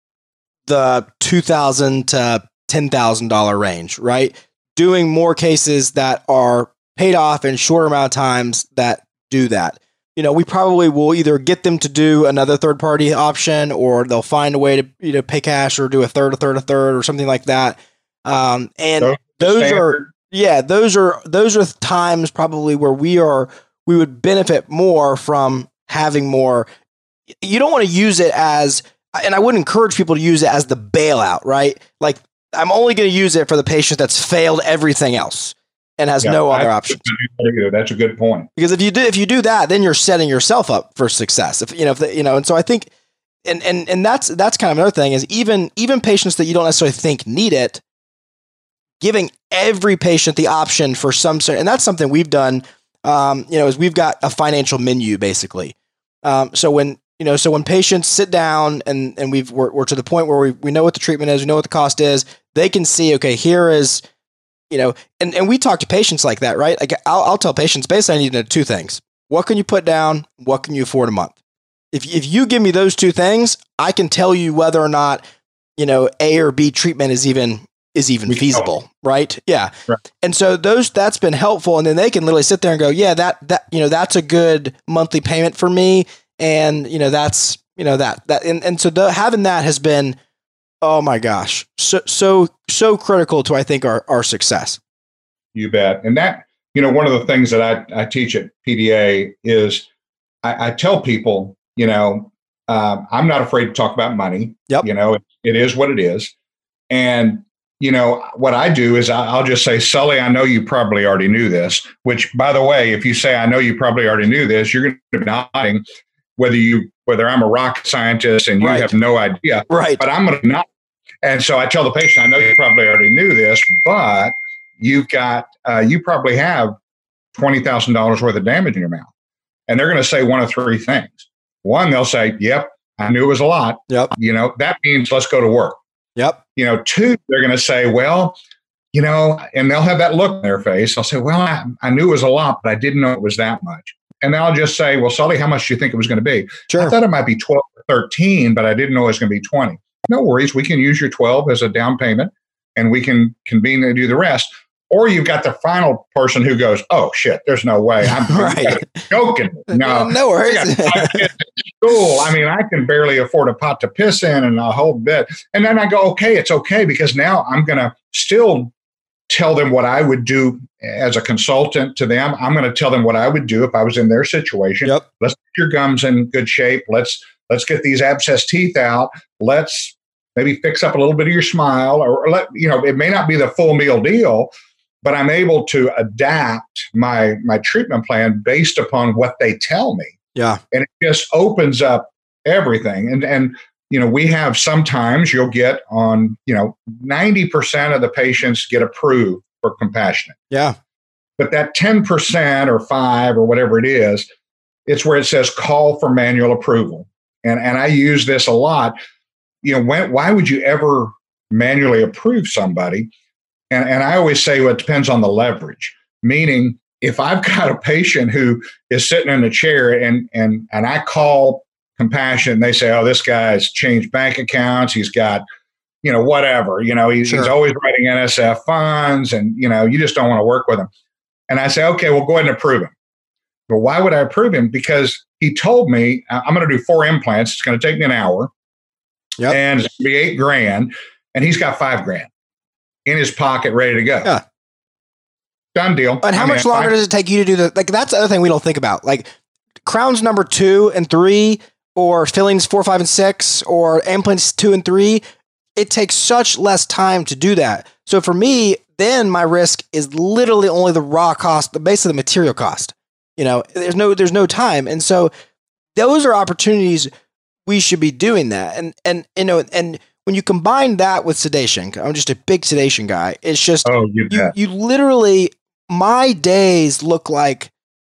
the two thousand to ten thousand dollar range, right? Doing more cases that are paid off in shorter amount of times that do that. You know, we probably will either get them to do another third party option, or they'll find a way to, you know, pay cash or do a third, a third, a third, or something like that. Um, and so those standard. are, yeah, those are, those are times probably where we are, we would benefit more from having more. You don't want to use it as, and I wouldn't encourage people to use it as the bailout, right? Like, I'm only going to use it for the patient that's failed everything else and has yeah, no other options. That's a good point. Because if you do, if you do that, then you're setting yourself up for success. If you know, if the, you know, and so I think, and and and that's that's kind of another thing is even even patients that you don't necessarily think need it, giving every patient the option for some sort, and that's something we've done. Um, you know, is we've got a financial menu basically. Um, so when you know, so when patients sit down and and we've we're, we're to the point where we we know what the treatment is, we know what the cost is, they can see, okay, here is, you know, and, and we talk to patients like that, right? Like I'll, I'll tell patients basically I need to know two things. What can you put down? What can you afford a month? If if you give me those two things, I can tell you whether or not, you know, A or B treatment is even is even feasible, right? Yeah. Right. And so those that's been helpful. And then they can literally sit there and go, yeah, that that you know, that's a good monthly payment for me. And you know, that's you know that that and, and so the, having that has been, oh my gosh, so so so critical to I think our our success. You bet. And that, you know, one of the things that I, I teach at P D A is I, I tell people, you know, uh, I'm not afraid to talk about money. Yep. You know, it, it is what it is. And, you know, what I do is I, I'll just say, Sully, I know you probably already knew this, which, by the way, if you say, I know you probably already knew this, you're going to be nodding, whether you, whether I'm a rocket scientist and you right. have no idea. Right. But I'm going to not. And so I tell the patient, I know you probably already knew this, but you've got, uh, you probably have twenty thousand dollars worth of damage in your mouth. And they're going to say one of three things. One, they'll say, yep, I knew it was a lot. Yep. You know, that means let's go to work. Yep. You know, two, they're going to say, well, you know, and they'll have that look in their face. I'll say, well, I, I knew it was a lot, but I didn't know it was that much. And I'll just say, well, Sully, how much do you think it was going to be? Sure. I thought it might be twelve or thirteen, but I didn't know it was going to be twenty. No worries. We can use your twelve as a down payment and we can convene and do the rest. Or you've got the final person who goes, oh, shit, there's no way. I'm right. joking. No, no worries. I got five kids in school. I mean, I can barely afford a pot to piss in and a whole bit. And then I go, okay, it's okay, because now I'm going to still tell them what I would do as a consultant to them. I'm going to tell them what I would do if I was in their situation. Yep. Let's get your gums in good shape. Let's let's get these abscess teeth out. Let's maybe fix up a little bit of your smile, or, or let, you know, it may not be the full meal deal, but I'm able to adapt my my treatment plan based upon what they tell me. Yeah. And it just opens up everything. And, and, you know, we have sometimes you'll get on, you know, ninety percent of the patients get approved for compassionate. Yeah. But that ten percent or five or whatever it is, it's where it says call for manual approval. And, and I use this a lot. You know, when, why would you ever manually approve somebody? And, and I always say, well, it depends on the leverage. Meaning, if I've got a patient who is sitting in a chair and and and I call compassion, they say, oh, this guy's changed bank accounts. He's got, you know, whatever, you know, he's, sure. he's always writing N S F funds and, you know, you just don't want to work with him. And I say, okay, well, go ahead and approve him. But why would I approve him? Because he told me I'm going to do four implants. It's going to take me an hour. Yep. And it's going to be eight grand. And he's got five grand in his pocket ready to go. Yeah. Done deal. And how I mean, much longer I, does it take you to do the, like, that's the other thing we don't think about. Like crowns number two and three, or fillings four, five, and six, or implants two and three. It takes such less time to do that. So for me, then my risk is literally only the raw cost, the base of the material cost. You know, there's no, there's no time. And so those are opportunities we should be doing that. And, and, you know, and when you combine that with sedation, I'm just a big sedation guy. It's just, oh, you, you, you literally, my days look like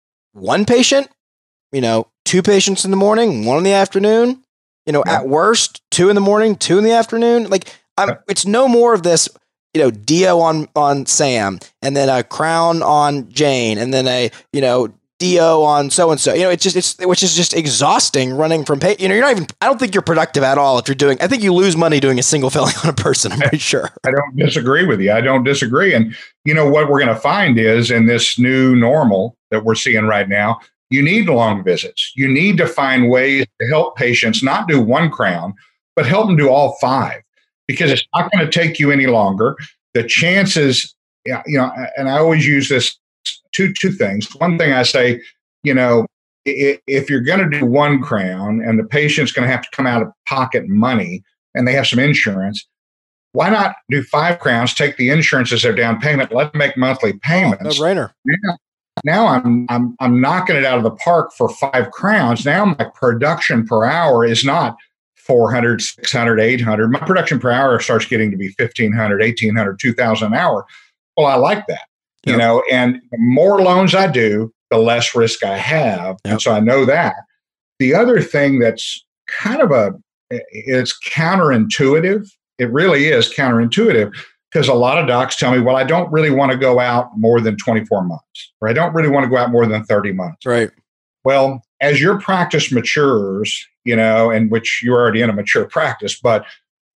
one patient, you know, two patients in the morning, one in the afternoon, you know, yeah. at worst, two in the morning, two in the afternoon. Like I'm, yeah. it's no more of this, you know, Dio on, on Sam, and then a Crown on Jane, and then a, you know, Dio on so-and-so, you know, it's just, it's, which is just exhausting running from pay. You know, you're not even, I don't think you're productive at all if you're doing, I think you lose money doing a single filling on a person. I'm pretty sure. I don't disagree with you. I don't disagree. And you know, what we're going to find is in this new normal that we're seeing right now, you need long visits. You need to find ways to help patients not do one Crown, but help them do all five, because it's not going to take you any longer. The chances, you know, and I always use this Two two things. One thing I say, you know, if, if you're going to do one Crown and the patient's going to have to come out of pocket money and they have some insurance, why not do five Crowns? Take the insurance as their down payment. Let them make monthly payments. Oh, no brainer. Now, now I'm I'm I'm knocking it out of the park for five Crowns. Now my production per hour is not four hundred, six hundred, eight hundred. My production per hour starts getting to be fifteen hundred, eighteen hundred, two thousand an hour. Well, I like that. You yep. know, and the more loans I do, the less risk I have. Yep. And so I know that. The other thing that's kind of a, it's counterintuitive. It really is counterintuitive, because a lot of docs tell me, well, I don't really want to go out more than twenty-four months, or I don't really want to go out more than thirty months. Right. Well, as your practice matures, you know, and which you're already in a mature practice, but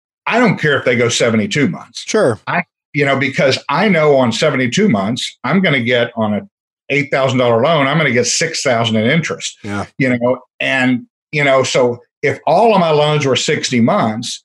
I don't care if they go seventy-two months. Sure. I You know, because I know on seventy-two months, I'm going to get on a eight thousand dollars loan, I'm going to get six thousand dollars in interest. Yeah. You know, and, you know, so if all of my loans were sixty months,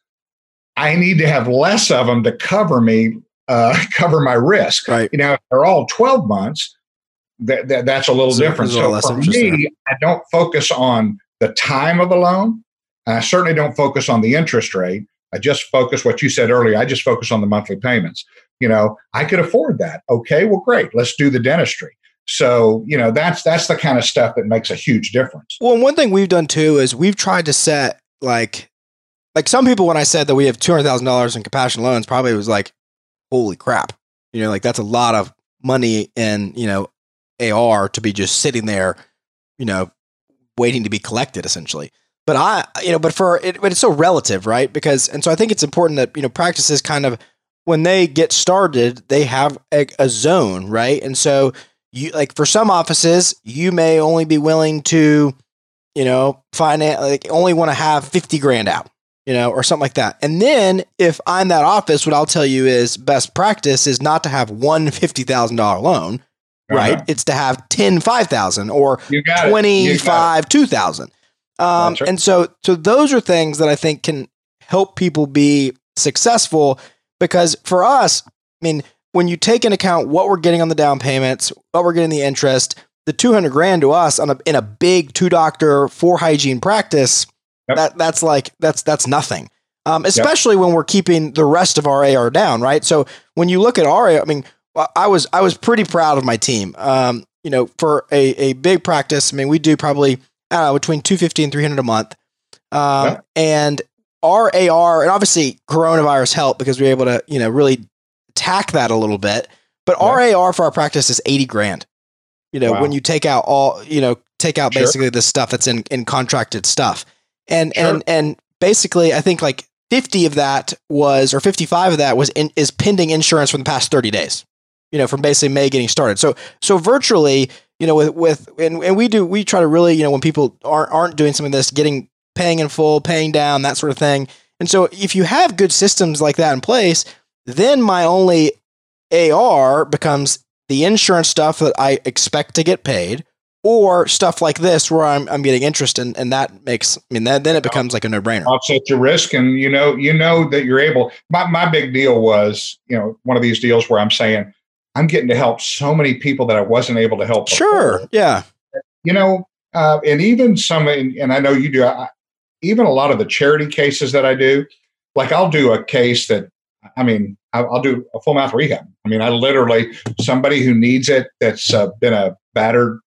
I need to have less of them to cover me, uh, cover my risk. Right. You know, if they're all twelve months, that, that that's a little so different. So for me, I don't focus on the time of the loan. And I certainly don't focus on the interest rate. I just focus what you said earlier. I just focus on the monthly payments. You know, I could afford that. Okay, well, great. Let's do the dentistry. So, you know, that's that's the kind of stuff that makes a huge difference. Well, one thing we've done too is we've tried to set like, like some people, when I said that we have two hundred thousand dollars in compassion loans, probably was like, holy crap. You know, like that's a lot of money in, you know, A R to be just sitting there, you know, waiting to be collected essentially. But I, you know, but for it, but it's so relative, right? Because, and so I think it's important that, you know, practices kind of, when they get started, they have a, a zone, right? And so you, like for some offices, you may only be willing to, you know, finance, like only want to have fifty grand out, you know, or something like that. And then if I'm that office, what I'll tell you is best practice is not to have one fifty thousand dollars loan, right? Uh-huh. It's to have ten five thousand or twenty-five two thousand. Um, right. And so, so those are things that I think can help people be successful, because for us, I mean, when you take into account what we're getting on the down payments, what we're getting the interest, the two hundred grand to us on a, in a big two doctor, four hygiene practice, yep. that that's like, that's, that's nothing. Um, especially yep. when we're keeping the rest of our A R down. Right. So when you look at our, I mean, I was, I was pretty proud of my team. Um, you know, for a, a big practice, I mean, we do probably, I don't know, between two hundred fifty and three hundred a month. Um, yeah. And our A R, and obviously coronavirus helped because we were able to, you know, really tack that a little bit. But yeah. our A R for our practice is eighty grand. You know, wow. when you take out all, you know, take out sure. basically the stuff that's in, in contracted stuff. And, sure. and, and basically I think like fifty of that was, or fifty-five of that was in, is pending insurance from the past thirty days, you know, from basically May getting started. So, so virtually, you know, with, with, and, and we do, we try to really, you know, when people aren't, aren't doing some of this, getting, paying in full, paying down, that sort of thing. And so if you have good systems like that in place, then my only A R becomes the insurance stuff that I expect to get paid, or stuff like this where I'm, I'm getting interest in, and that makes, I mean, that, then it becomes like a no brainer. Offset your risk. And you know, you know that you're able, my, my big deal was, you know, one of these deals where I'm saying, I'm getting to help so many people that I wasn't able to help before. Sure. Yeah. You know, uh, and even some, and I know you do, I, even a lot of the charity cases that I do, like I'll do a case that, I mean, I'll, I'll do a full mouth rehab. I mean, I literally, somebody who needs it, that's uh, been a battered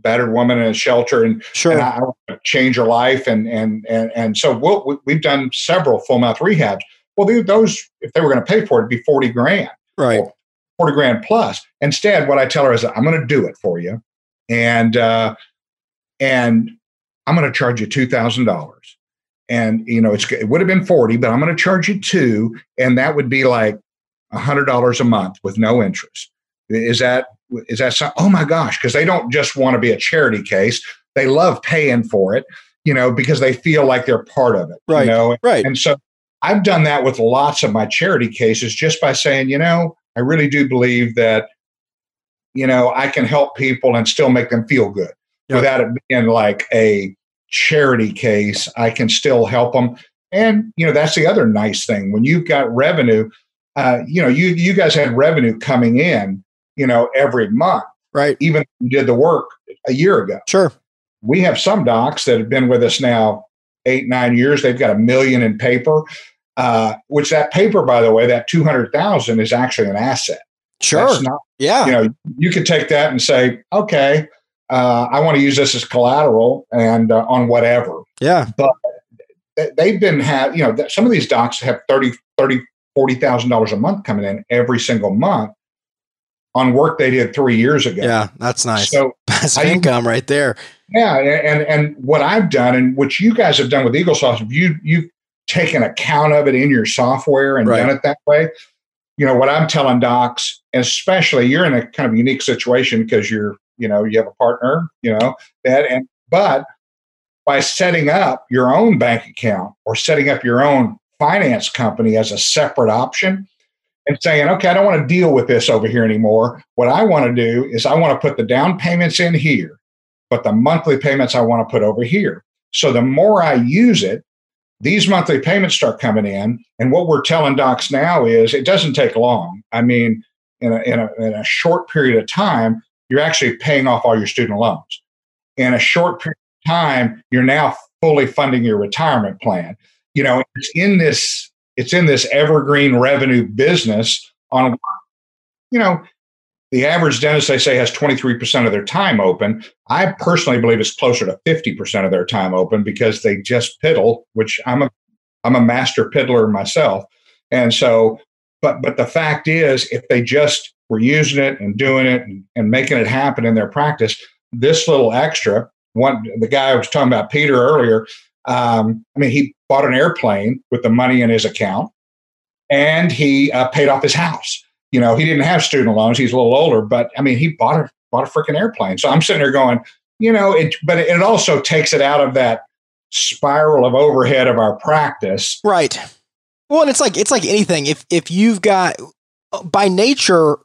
battered woman in a shelter, and, sure. and I, I want to change her life. And and and and so we'll, we've done several full mouth rehabs. Well, they, those, if they were going to pay for it, it'd be forty grand, right? forty grand plus. Instead, what I tell her is, I'm going to do it for you, and uh, and I'm going to charge you two thousand dollars. And you know, it's it would have been forty, but I'm going to charge you two, and that would be like a hundred dollars a month with no interest. Is that is that some, oh my gosh? Because they don't just want to be a charity case; they love paying for it, you know, because they feel like they're part of it, right? You know, right. And so I've done that with lots of my charity cases, just by saying, you know, I really do believe that, you know, I can help people and still make them feel good, yep. without it being like a charity case. I can still help them, and you know, that's the other nice thing when you've got revenue. Uh, you know, you you guys had revenue coming in, you know, every month, right? Even if you did the work a year ago. Sure. We have some docs that have been with us now eight, nine years. They've got a million in paper, uh, which that paper, by the way, that two hundred thousand is actually an asset. Sure. That's not, yeah. You know, you could take that and say, okay, uh, I want to use this as collateral and uh, on whatever. Yeah. But they've been have, you know, some of these docs have thirty, thirty, forty thousand dollars a month coming in every single month on work they did three years ago. Yeah, that's nice. So passive income right there. Yeah, and and what I've done, and what you guys have done with Eaglesoft, you you've taken account of it in your software and right. done it that way. You know what I'm telling docs, especially you're in a kind of unique situation because you're, you know, you have a partner, you know, that and but by setting up your own bank account or setting up your own finance company as a separate option and saying, okay, I don't want to deal with this over here anymore. What I want to do is I want to put the down payments in here, but the monthly payments I want to put over here. So the more I use it, these monthly payments start coming in. And what we're telling docs now is it doesn't take long. I mean, in a, in a, in a short period of time, you're actually paying off all your student loans. In a short period of time, you're now fully funding your retirement plan. You know, it's in this, it's in this evergreen revenue business on, you know, the average dentist, they say, has twenty-three percent of their time open. I personally believe it's closer to fifty percent of their time open because they just piddle, which I'm a, I'm a master piddler myself. And so, but, but the fact is, if they just were using it and doing it and, and making it happen in their practice, this little extra, one, the guy I was talking about, Peter, earlier, um, I mean, he bought an airplane with the money in his account, and he uh, paid off his house. You know, he didn't have student loans. He's a little older, but I mean, he bought a bought a freaking airplane. So I'm sitting there going, you know, it, but it also takes it out of that spiral of overhead of our practice. Right. Well, and it's like it's like anything. If if you've got, by nature,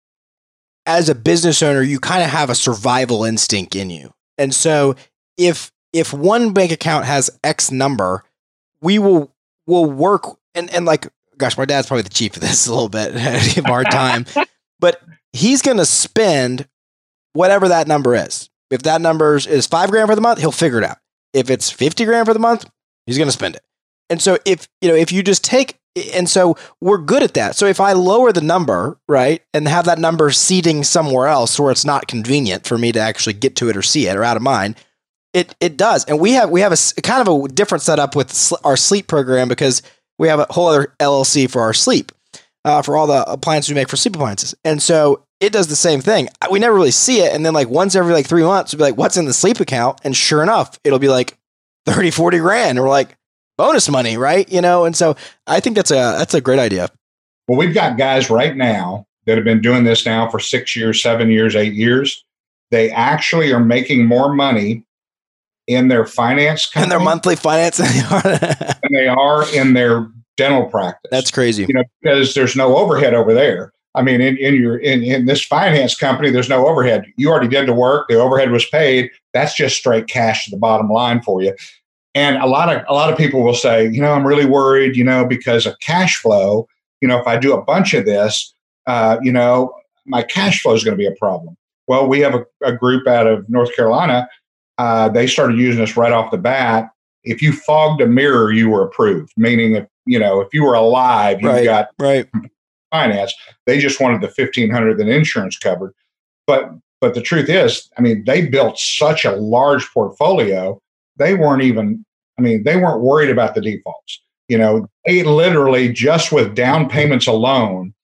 as a business owner, you kind of have a survival instinct in you, and so if if one bank account has X number, we will will work and and like. Gosh, my dad's probably the chief of this a little bit. Give him a hard time. But he's going to spend whatever that number is. If that number is five grand for the month, he'll figure it out. If it's fifty grand for the month, he's going to spend it. And so if, you know, if you just take, and so we're good at that. So if I lower the number, right, and have that number seating somewhere else where it's not convenient for me to actually get to it or see it or out of mind, it it does. And we have, we have a kind of a different setup with our sleep program because we have a whole other L L C for our sleep, uh, for all the appliances we make for sleep appliances. And so it does the same thing. We never really see it. And then like once every like three months, we'll be like, what's in the sleep account? And sure enough, it'll be like thirty, forty grand. And we're like, bonus money, right? You know? And so I think that's a, that's a great idea. Well, we've got guys right now that have been doing this now for six years, seven years, eight years. They actually are making more money in their finance company, and their monthly finance, than they are in their dental practice. That's crazy. You know, because there's no overhead over there. I mean, in, in your in, in this finance company, there's no overhead. You already did the work. The overhead was paid. That's just straight cash to the bottom line for you. And a lot of a lot of people will say, you know, I'm really worried, you know, because of cash flow. You know, if I do a bunch of this, uh, you know, my cash flow is going to be a problem. Well, we have a, a group out of North Carolina. Uh, they started using us right off the bat. If you fogged a mirror, you were approved. Meaning, if you know, if you were alive, you right, got right. finance. They just wanted the fifteen hundred that insurance covered. But but the truth is, I mean, they built such a large portfolio. They weren't even, I mean, they weren't worried about the defaults. You know, they literally just with down payments alone,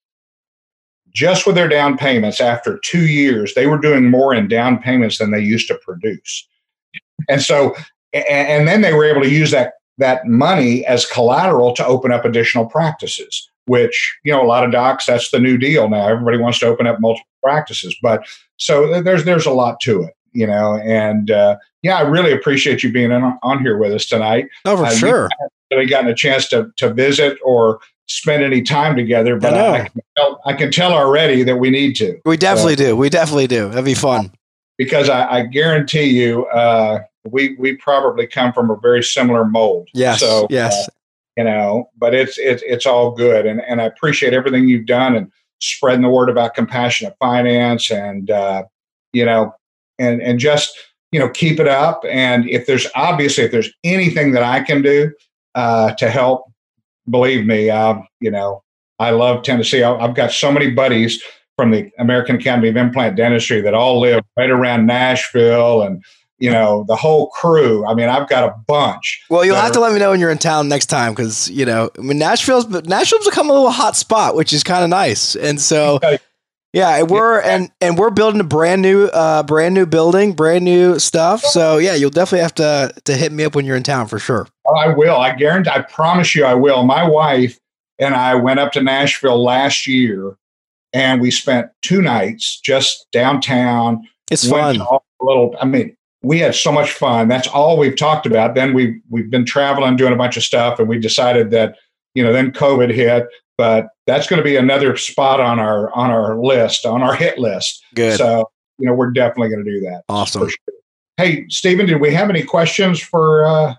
just with their down payments after two years, they were doing more in down payments than they used to produce. And so, and, and then they were able to use that, that money as collateral to open up additional practices, which, you know, a lot of docs, that's the new deal now. Everybody wants to open up multiple practices. But so there's, there's a lot to it, you know, and uh, yeah, I really appreciate you being on, on here with us tonight. Oh, for uh, sure. You haven't really gotten a chance to, to visit or spend any time together, but I, I, can tell, I can tell already that we need to. We definitely so, do. We definitely do. That'd be fun. Because I, I guarantee you, uh, we we probably come from a very similar mold. Yes. So, yes. Uh, you know, but it's it's it's all good, and and I appreciate everything you've done and spreading the word about compassionate finance, and uh, you know, and and just you know keep it up. And if there's obviously if there's anything that I can do uh, to help, believe me, uh, you know, I love Tennessee. I, I've got so many buddies from the American Academy of Implant Dentistry that all live right around Nashville, and you know, the whole crew. I mean, I've got a bunch. Well, you'll have to let me know when you're in town next time, because, you know, I mean, Nashville's, Nashville's become a little hot spot, which is kind of nice. And so, yeah, we're, and, and we're building a brand new, uh, brand new building, brand new stuff. So yeah, you'll definitely have to, to hit me up when you're in town for sure. Oh, I will. I guarantee, I promise you I will. My wife and I went up to Nashville last year, and we spent two nights just downtown. It's fun. A little, I mean, we had so much fun. That's all we've talked about. Then we we've been traveling, doing a bunch of stuff, and we decided that, you know, then COVID hit. But that's going to be another spot on our on our list, on our hit list. Good. So, you know, we're definitely going to do that. Awesome. Sure. Hey, Stephen, did we have any questions for? Uh,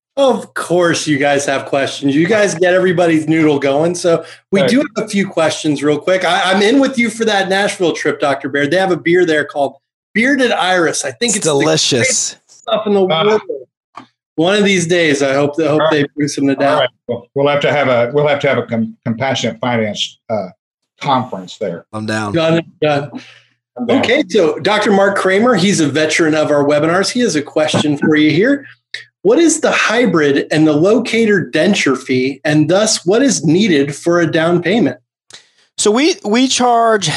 Of course, you guys have questions. You guys get everybody's noodle going. So we do have a few questions real quick. I, I'm in with you for that Nashville trip, Doctor Baird. They have a beer there called Bearded Iris. I think it's, it's delicious the stuff in the world. Uh, One of these days, I hope, I hope right. they bring some to down. Right. Well, we'll have to have a we'll have to have a com- compassionate finance uh, conference there. I'm down. Done. Done. I'm down. Okay, so Doctor Mark Kramer, he's a veteran of our webinars. He has a question for you here. What is the hybrid and the locator denture fee, and thus what is needed for a down payment? So we we charge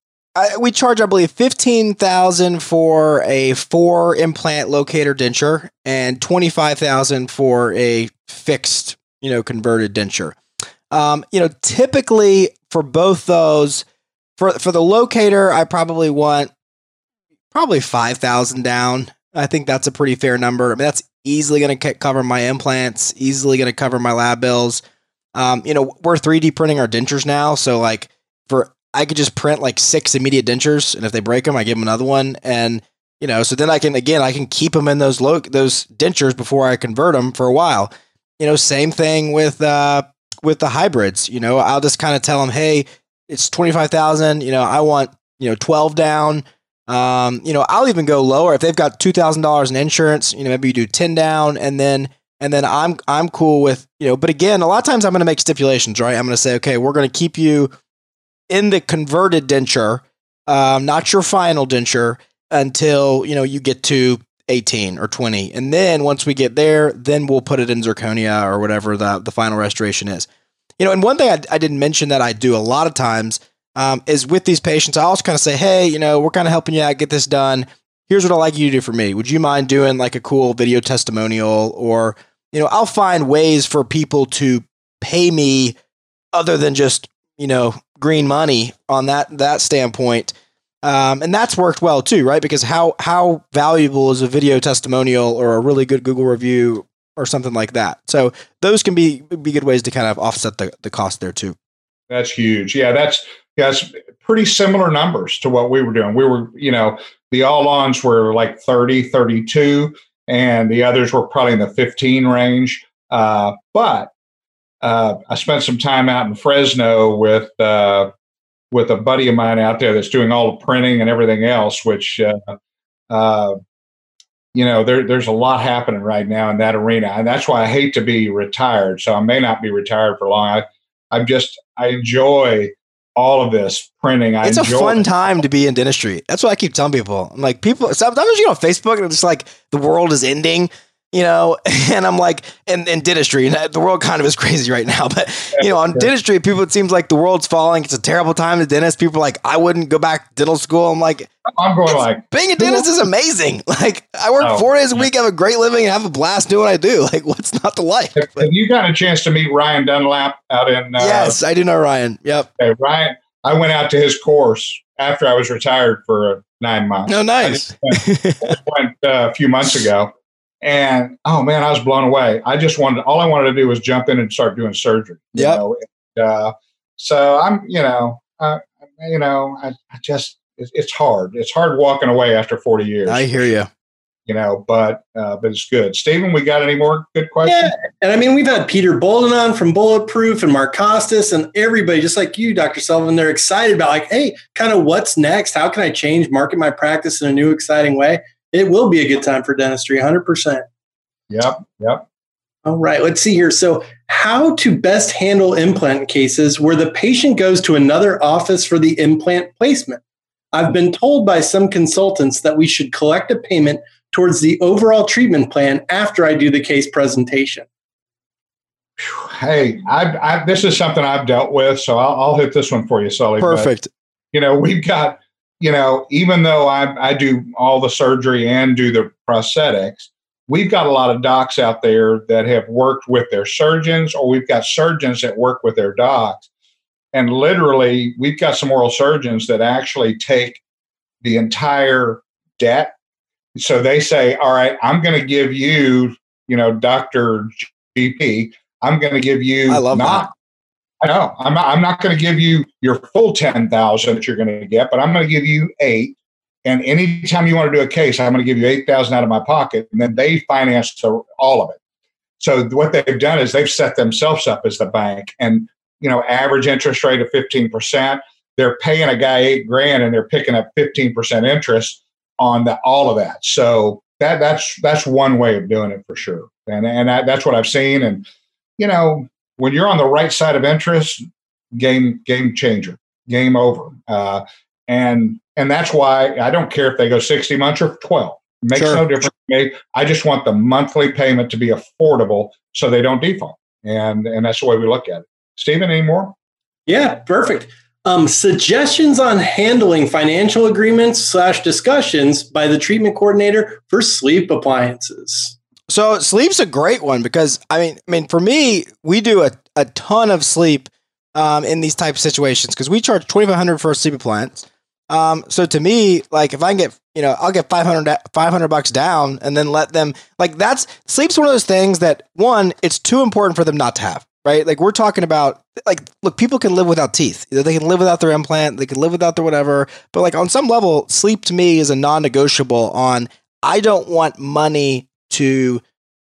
I, we charge I believe fifteen thousand for a four implant locator denture and twenty five thousand for a fixed, you know, converted denture. Um, you know, typically for both those, for for the locator, I probably want probably five thousand down. I think that's a pretty fair number. I mean, that's easily going to cover my implants, easily going to cover my lab bills. Um, you know, we're three D printing our dentures now. So like for, I could just print like six immediate dentures, and if they break them, I give them another one. And, you know, so then I can, again, I can keep them in those low, those dentures before I convert them for a while. You know, same thing with, uh, with the hybrids. You know, I'll just kind of tell them, hey, it's twenty-five thousand, you know, I want, you know, twelve down. Um, you know, I'll even go lower if they've got two thousand dollars in insurance, you know, maybe you do ten down, and then, and then I'm, I'm cool with, you know, but again, a lot of times I'm going to make stipulations, right? I'm going to say, okay, we're going to keep you in the converted denture, um, not your final denture, until, you know, you get to eighteen or twenty. And then once we get there, then we'll put it in zirconia or whatever the, the final restoration is. You know, and one thing I, I didn't mention that I do a lot of times Um, is with these patients, I also kind of say, hey, you know, we're kind of helping you out, get this done. Here's what I'd like you to do for me. Would you mind doing like a cool video testimonial? Or, you know, I'll find ways for people to pay me other than just, you know, green money on that, that standpoint. Um, and that's worked well too, right? Because how, how valuable is a video testimonial or a really good Google review or something like that? So those can be, be good ways to kind of offset the, the cost there too. That's huge. Yeah, that's, Yeah, it's pretty similar numbers to what we were doing. We were, you know, the all-ons were like thirty, thirty-two, and the others were probably in the fifteen range. Uh, but uh, I spent some time out in Fresno with uh, with a buddy of mine out there that's doing all the printing and everything else, which, uh, uh, you know, there, there's a lot happening right now in that arena. And that's why I hate to be retired. So I may not be retired for long. I, I'm just, I enjoy all of this printing. I it's a fun it. time to be in dentistry. That's what I keep telling people. I'm like, people, sometimes you get on Facebook and it's like the world is ending, you know, and I'm like, and, and dentistry, and the world kind of is crazy right now, but you know, on dentistry, people, it seems like the world's falling. It's a terrible time to dentist. People are like, I wouldn't go back to dental school. I'm like, I'm going like, being a dentist is amazing. Like I work oh, four days a week, have a great living, and have a blast doing what I do. Like what's not to like? Have, have you got a chance to meet Ryan Dunlap out in? Uh, yes, I do know Ryan. Yep. Okay, Ryan, I went out to his course after I was retired for nine months. Oh, nice. I just went, I just went uh, a few months ago. And oh man, I was blown away. I just wanted, all I wanted to do was jump in and start doing surgery. Yeah. Uh, so I'm, you know, uh, you know, I, I just, it's, it's hard. It's hard walking away after forty years. I hear you. You know, but uh, but it's good. Stephen, we got any more good questions? Yeah, and I mean, we've had Peter Bolden on from Bulletproof and Mark Costas and everybody, just like you, Doctor Sullivan. They're excited about like, hey, kind of what's next? How can I change, market my practice in a new, exciting way? It will be a good time for dentistry, one hundred percent. Yep, yep. All right, let's see here. So how to best handle implant cases where the patient goes to another office for the implant placement. I've been told by some consultants that we should collect a payment towards the overall treatment plan after I do the case presentation. Hey, I've, I've, this is something I've dealt with, so I'll, I'll hit this one for you, Sully. Perfect. But, you know, we've got, you know, even though I, I do all the surgery and do the prosthetics, we've got a lot of docs out there that have worked with their surgeons, or we've got surgeons that work with their docs. And literally, we've got some oral surgeons that actually take the entire debt. So they say, all right, I'm going to give you, you know, Doctor G P, I'm going to give you I love not, that. I know, I'm not, I'm not going to give you your full ten thousand that you're going to get, but I'm going to give you eight. And anytime you want to do a case, I'm going to give you eight thousand out of my pocket. And then they finance the, all of it. So what they've done is they've set themselves up as the bank, and, you know, average interest rate of fifteen percent. They're paying a guy eight grand and they're picking up fifteen percent interest on the, all of that. So that that's that's one way of doing it for sure. And and that, that's what I've seen. And, you know, when you're on the right side of interest, game game changer, game over. Uh, and and that's why I don't care if they go sixty months or twelve. It makes Sure. no difference to me. I just want the monthly payment to be affordable so they don't default. And and that's the way we look at it. Stephen, any more? Yeah, perfect. Um, suggestions on handling financial agreements slash discussions by the treatment coordinator for sleep appliances. So sleep's a great one because I mean, I mean, for me, we do a, a ton of sleep um, in these type of situations because we charge twenty-five hundred dollars for a sleep appliance. Um, so to me, like if I can get, you know, I'll get five hundred, five hundred bucks down and then let them, like that's, sleep's one of those things that one, it's too important for them not to have. Right? Like we're talking about, like, look, people can live without teeth. They can live without their implant. They can live without their whatever. But like on some level, sleep to me is a non-negotiable on, I don't want money to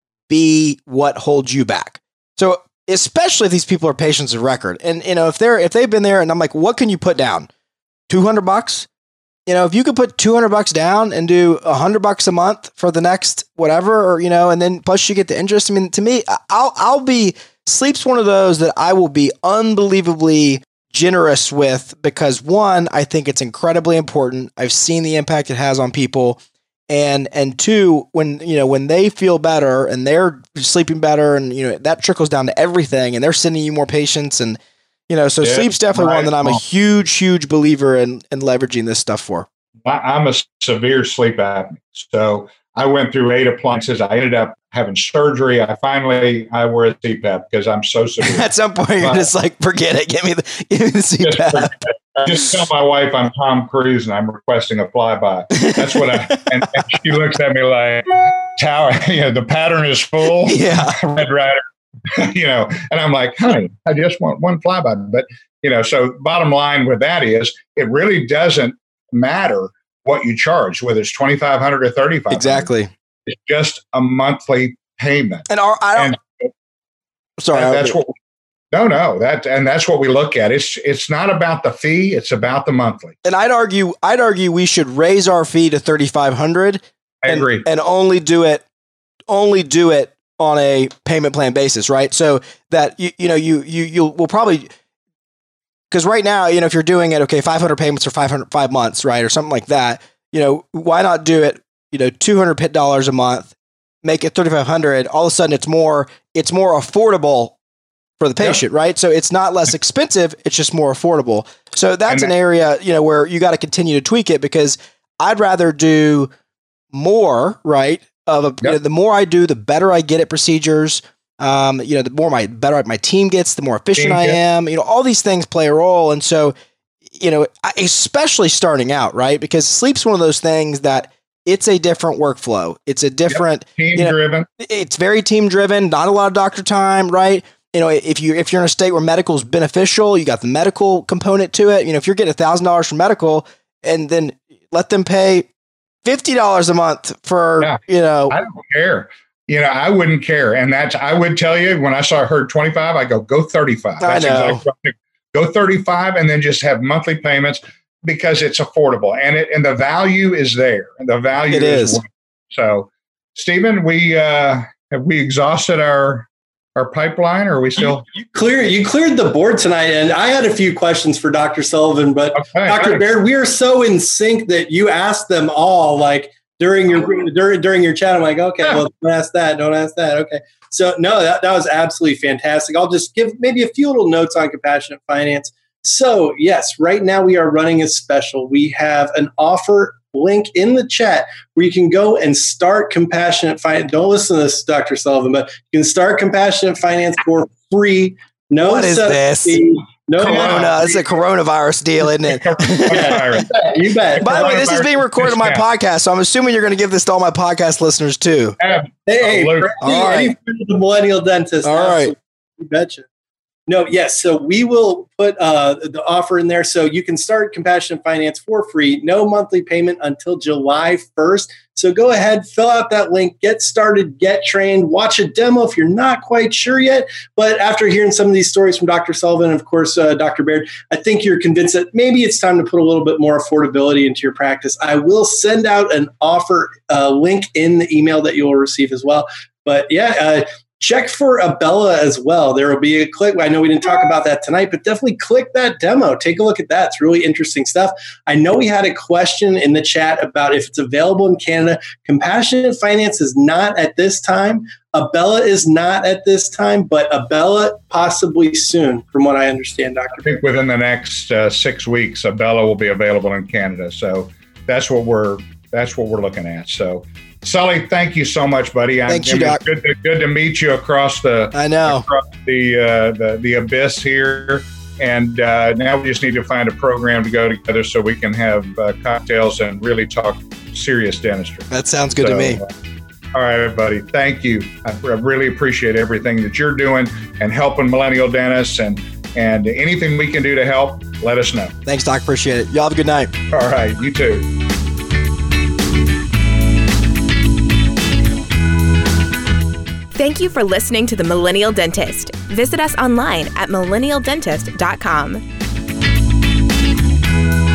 be what holds you back. So especially if these people are patients of record. And, you know, if they're, if they've been there and I'm like, what can you put down? two hundred bucks? You know, if you could put two hundred bucks down and do a hundred bucks a month for the next whatever, or, you know, and then plus you get the interest. I mean, to me, I'll, I'll be, sleep's one of those that I will be unbelievably generous with because one, I think it's incredibly important. I've seen the impact it has on people. And, and two, when, you know, when they feel better and they're sleeping better and, you know, that trickles down to everything and they're sending you more patients and, you know, so yeah, sleep's definitely right. One that I'm a huge, huge believer in, in leveraging this stuff for. I'm a severe sleep apnea. So I went through eight appliances. I ended up having surgery. I finally, I wear a C PAP because I'm so severe. At some point, you're but, just like, forget it. Give me the, give me the C PAP. Just, I just tell my wife I'm Tom Cruise and I'm requesting a flyby. That's what I, and, and she looks at me like, tower, you know, the pattern is full. Yeah. Red Rider, you know, and I'm like, honey, I just want one flyby. But, you know, so bottom line with that is it really doesn't matter what you charge, whether it's twenty-five hundred dollars or thirty-five hundred dollars. Exactly. It's just a monthly payment. And our, I don't, and sorry, that, that's what, we, no, no, that, and that's what we look at. It's, it's not about the fee. It's about the monthly. And I'd argue, I'd argue we should raise our fee to thirty-five hundred dollars. I and, agree. And only do it, only do it on a payment plan basis. Right. So that, you, you know, you, you, you'll, will probably, because right now, you know, if you're doing it, okay, five hundred payments for five hundred five months, right, or something like that, you know, why not do it, you know, two hundred dollars a month, make it thirty-five hundred. All of a sudden, it's more, it's more affordable for the patient, yep. right? So it's not less expensive; it's just more affordable. So that's and an area, you know, where you got to continue to tweak it, because I'd rather do more, right? Of a, yep. you know, the more I do, the better I get at procedures. Um, you know, the more my better my team gets, the more efficient team I gets. am. You know, all these things play a role, and so, you know, especially starting out, right? Because sleep's one of those things that it's a different workflow. It's a different yep. team you know, driven. It's very team driven. Not a lot of doctor time, right? You know, if you if you're in a state where medical is beneficial, you got the medical component to it. You know, if you're getting a thousand dollars for medical, and then let them pay fifty dollars a month for, yeah. you know. I don't care. You know, I wouldn't care. And that's, I would tell you, when I saw heard twenty-five, I go, go thirty-five. That's I know. Exactly right. Go thirty-five and then just have monthly payments, because it's affordable and it, and the value is there. And the value it is. is. So, Stephen, we, uh, have we exhausted our, our pipeline, or are we still? You, you cleared, you cleared the board tonight. And I had a few questions for Doctor Sullivan, but okay, Doctor Great. Baird, we are so in sync that you asked them all, like, During your during during your chat, I'm like, okay, well, don't ask that, don't ask that. Okay, so no, that, that was absolutely fantastic. I'll just give maybe a few little notes on compassionate finance. So yes, right now we are running a special. We have an offer link in the chat where you can go and start compassionate finance. Don't listen to this, Doctor Sullivan, but you can start compassionate finance for free. No, what is this? Fee. No, Corona. It's a coronavirus deal, isn't it? Yeah, you bet. By the way, this is being recorded on my podcast, so I'm assuming you're going to give this to all my podcast listeners too. Hey, hey all right. The Millennial Dentist. All right. You betcha. No, yes. So we will put uh, the offer in there, so you can start Compassionate Finance for free. No monthly payment until July first. So go ahead, fill out that link, get started, get trained, watch a demo if you're not quite sure yet. But after hearing some of these stories from Doctor Sullivan and, of course, uh, Doctor Baird, I think you're convinced that maybe it's time to put a little bit more affordability into your practice. I will send out an offer uh, link in the email that you'll receive as well. But yeah, uh, check for Abella as well. There will be a click. I know we didn't talk about that tonight, but definitely click that demo. Take a look at that. It's really interesting stuff. I know we had a question in the chat about if it's available in Canada. Compassionate Finance is not at this time. Abella is not at this time, but Abella possibly soon, from what I understand, Doctor I think within the next uh, six weeks, Abella will be available in Canada. So that's what we're that's what we're looking at. So, Sully, thank you so much, buddy. Thank I'm, you, Doc. Good to, good to meet you across the I know across the, uh, the the abyss here. And uh, now we just need to find a program to go together so we can have uh, cocktails and really talk serious dentistry. That sounds good so, to me. Uh, all right, everybody. Thank you. I, I really appreciate everything that you're doing and helping millennial dentists, and and anything we can do to help, let us know. Thanks, Doc. Appreciate it. Y'all have a good night. All right. You too. Thank you for listening to The Millennial Dentist. Visit us online at millennial dentist dot com.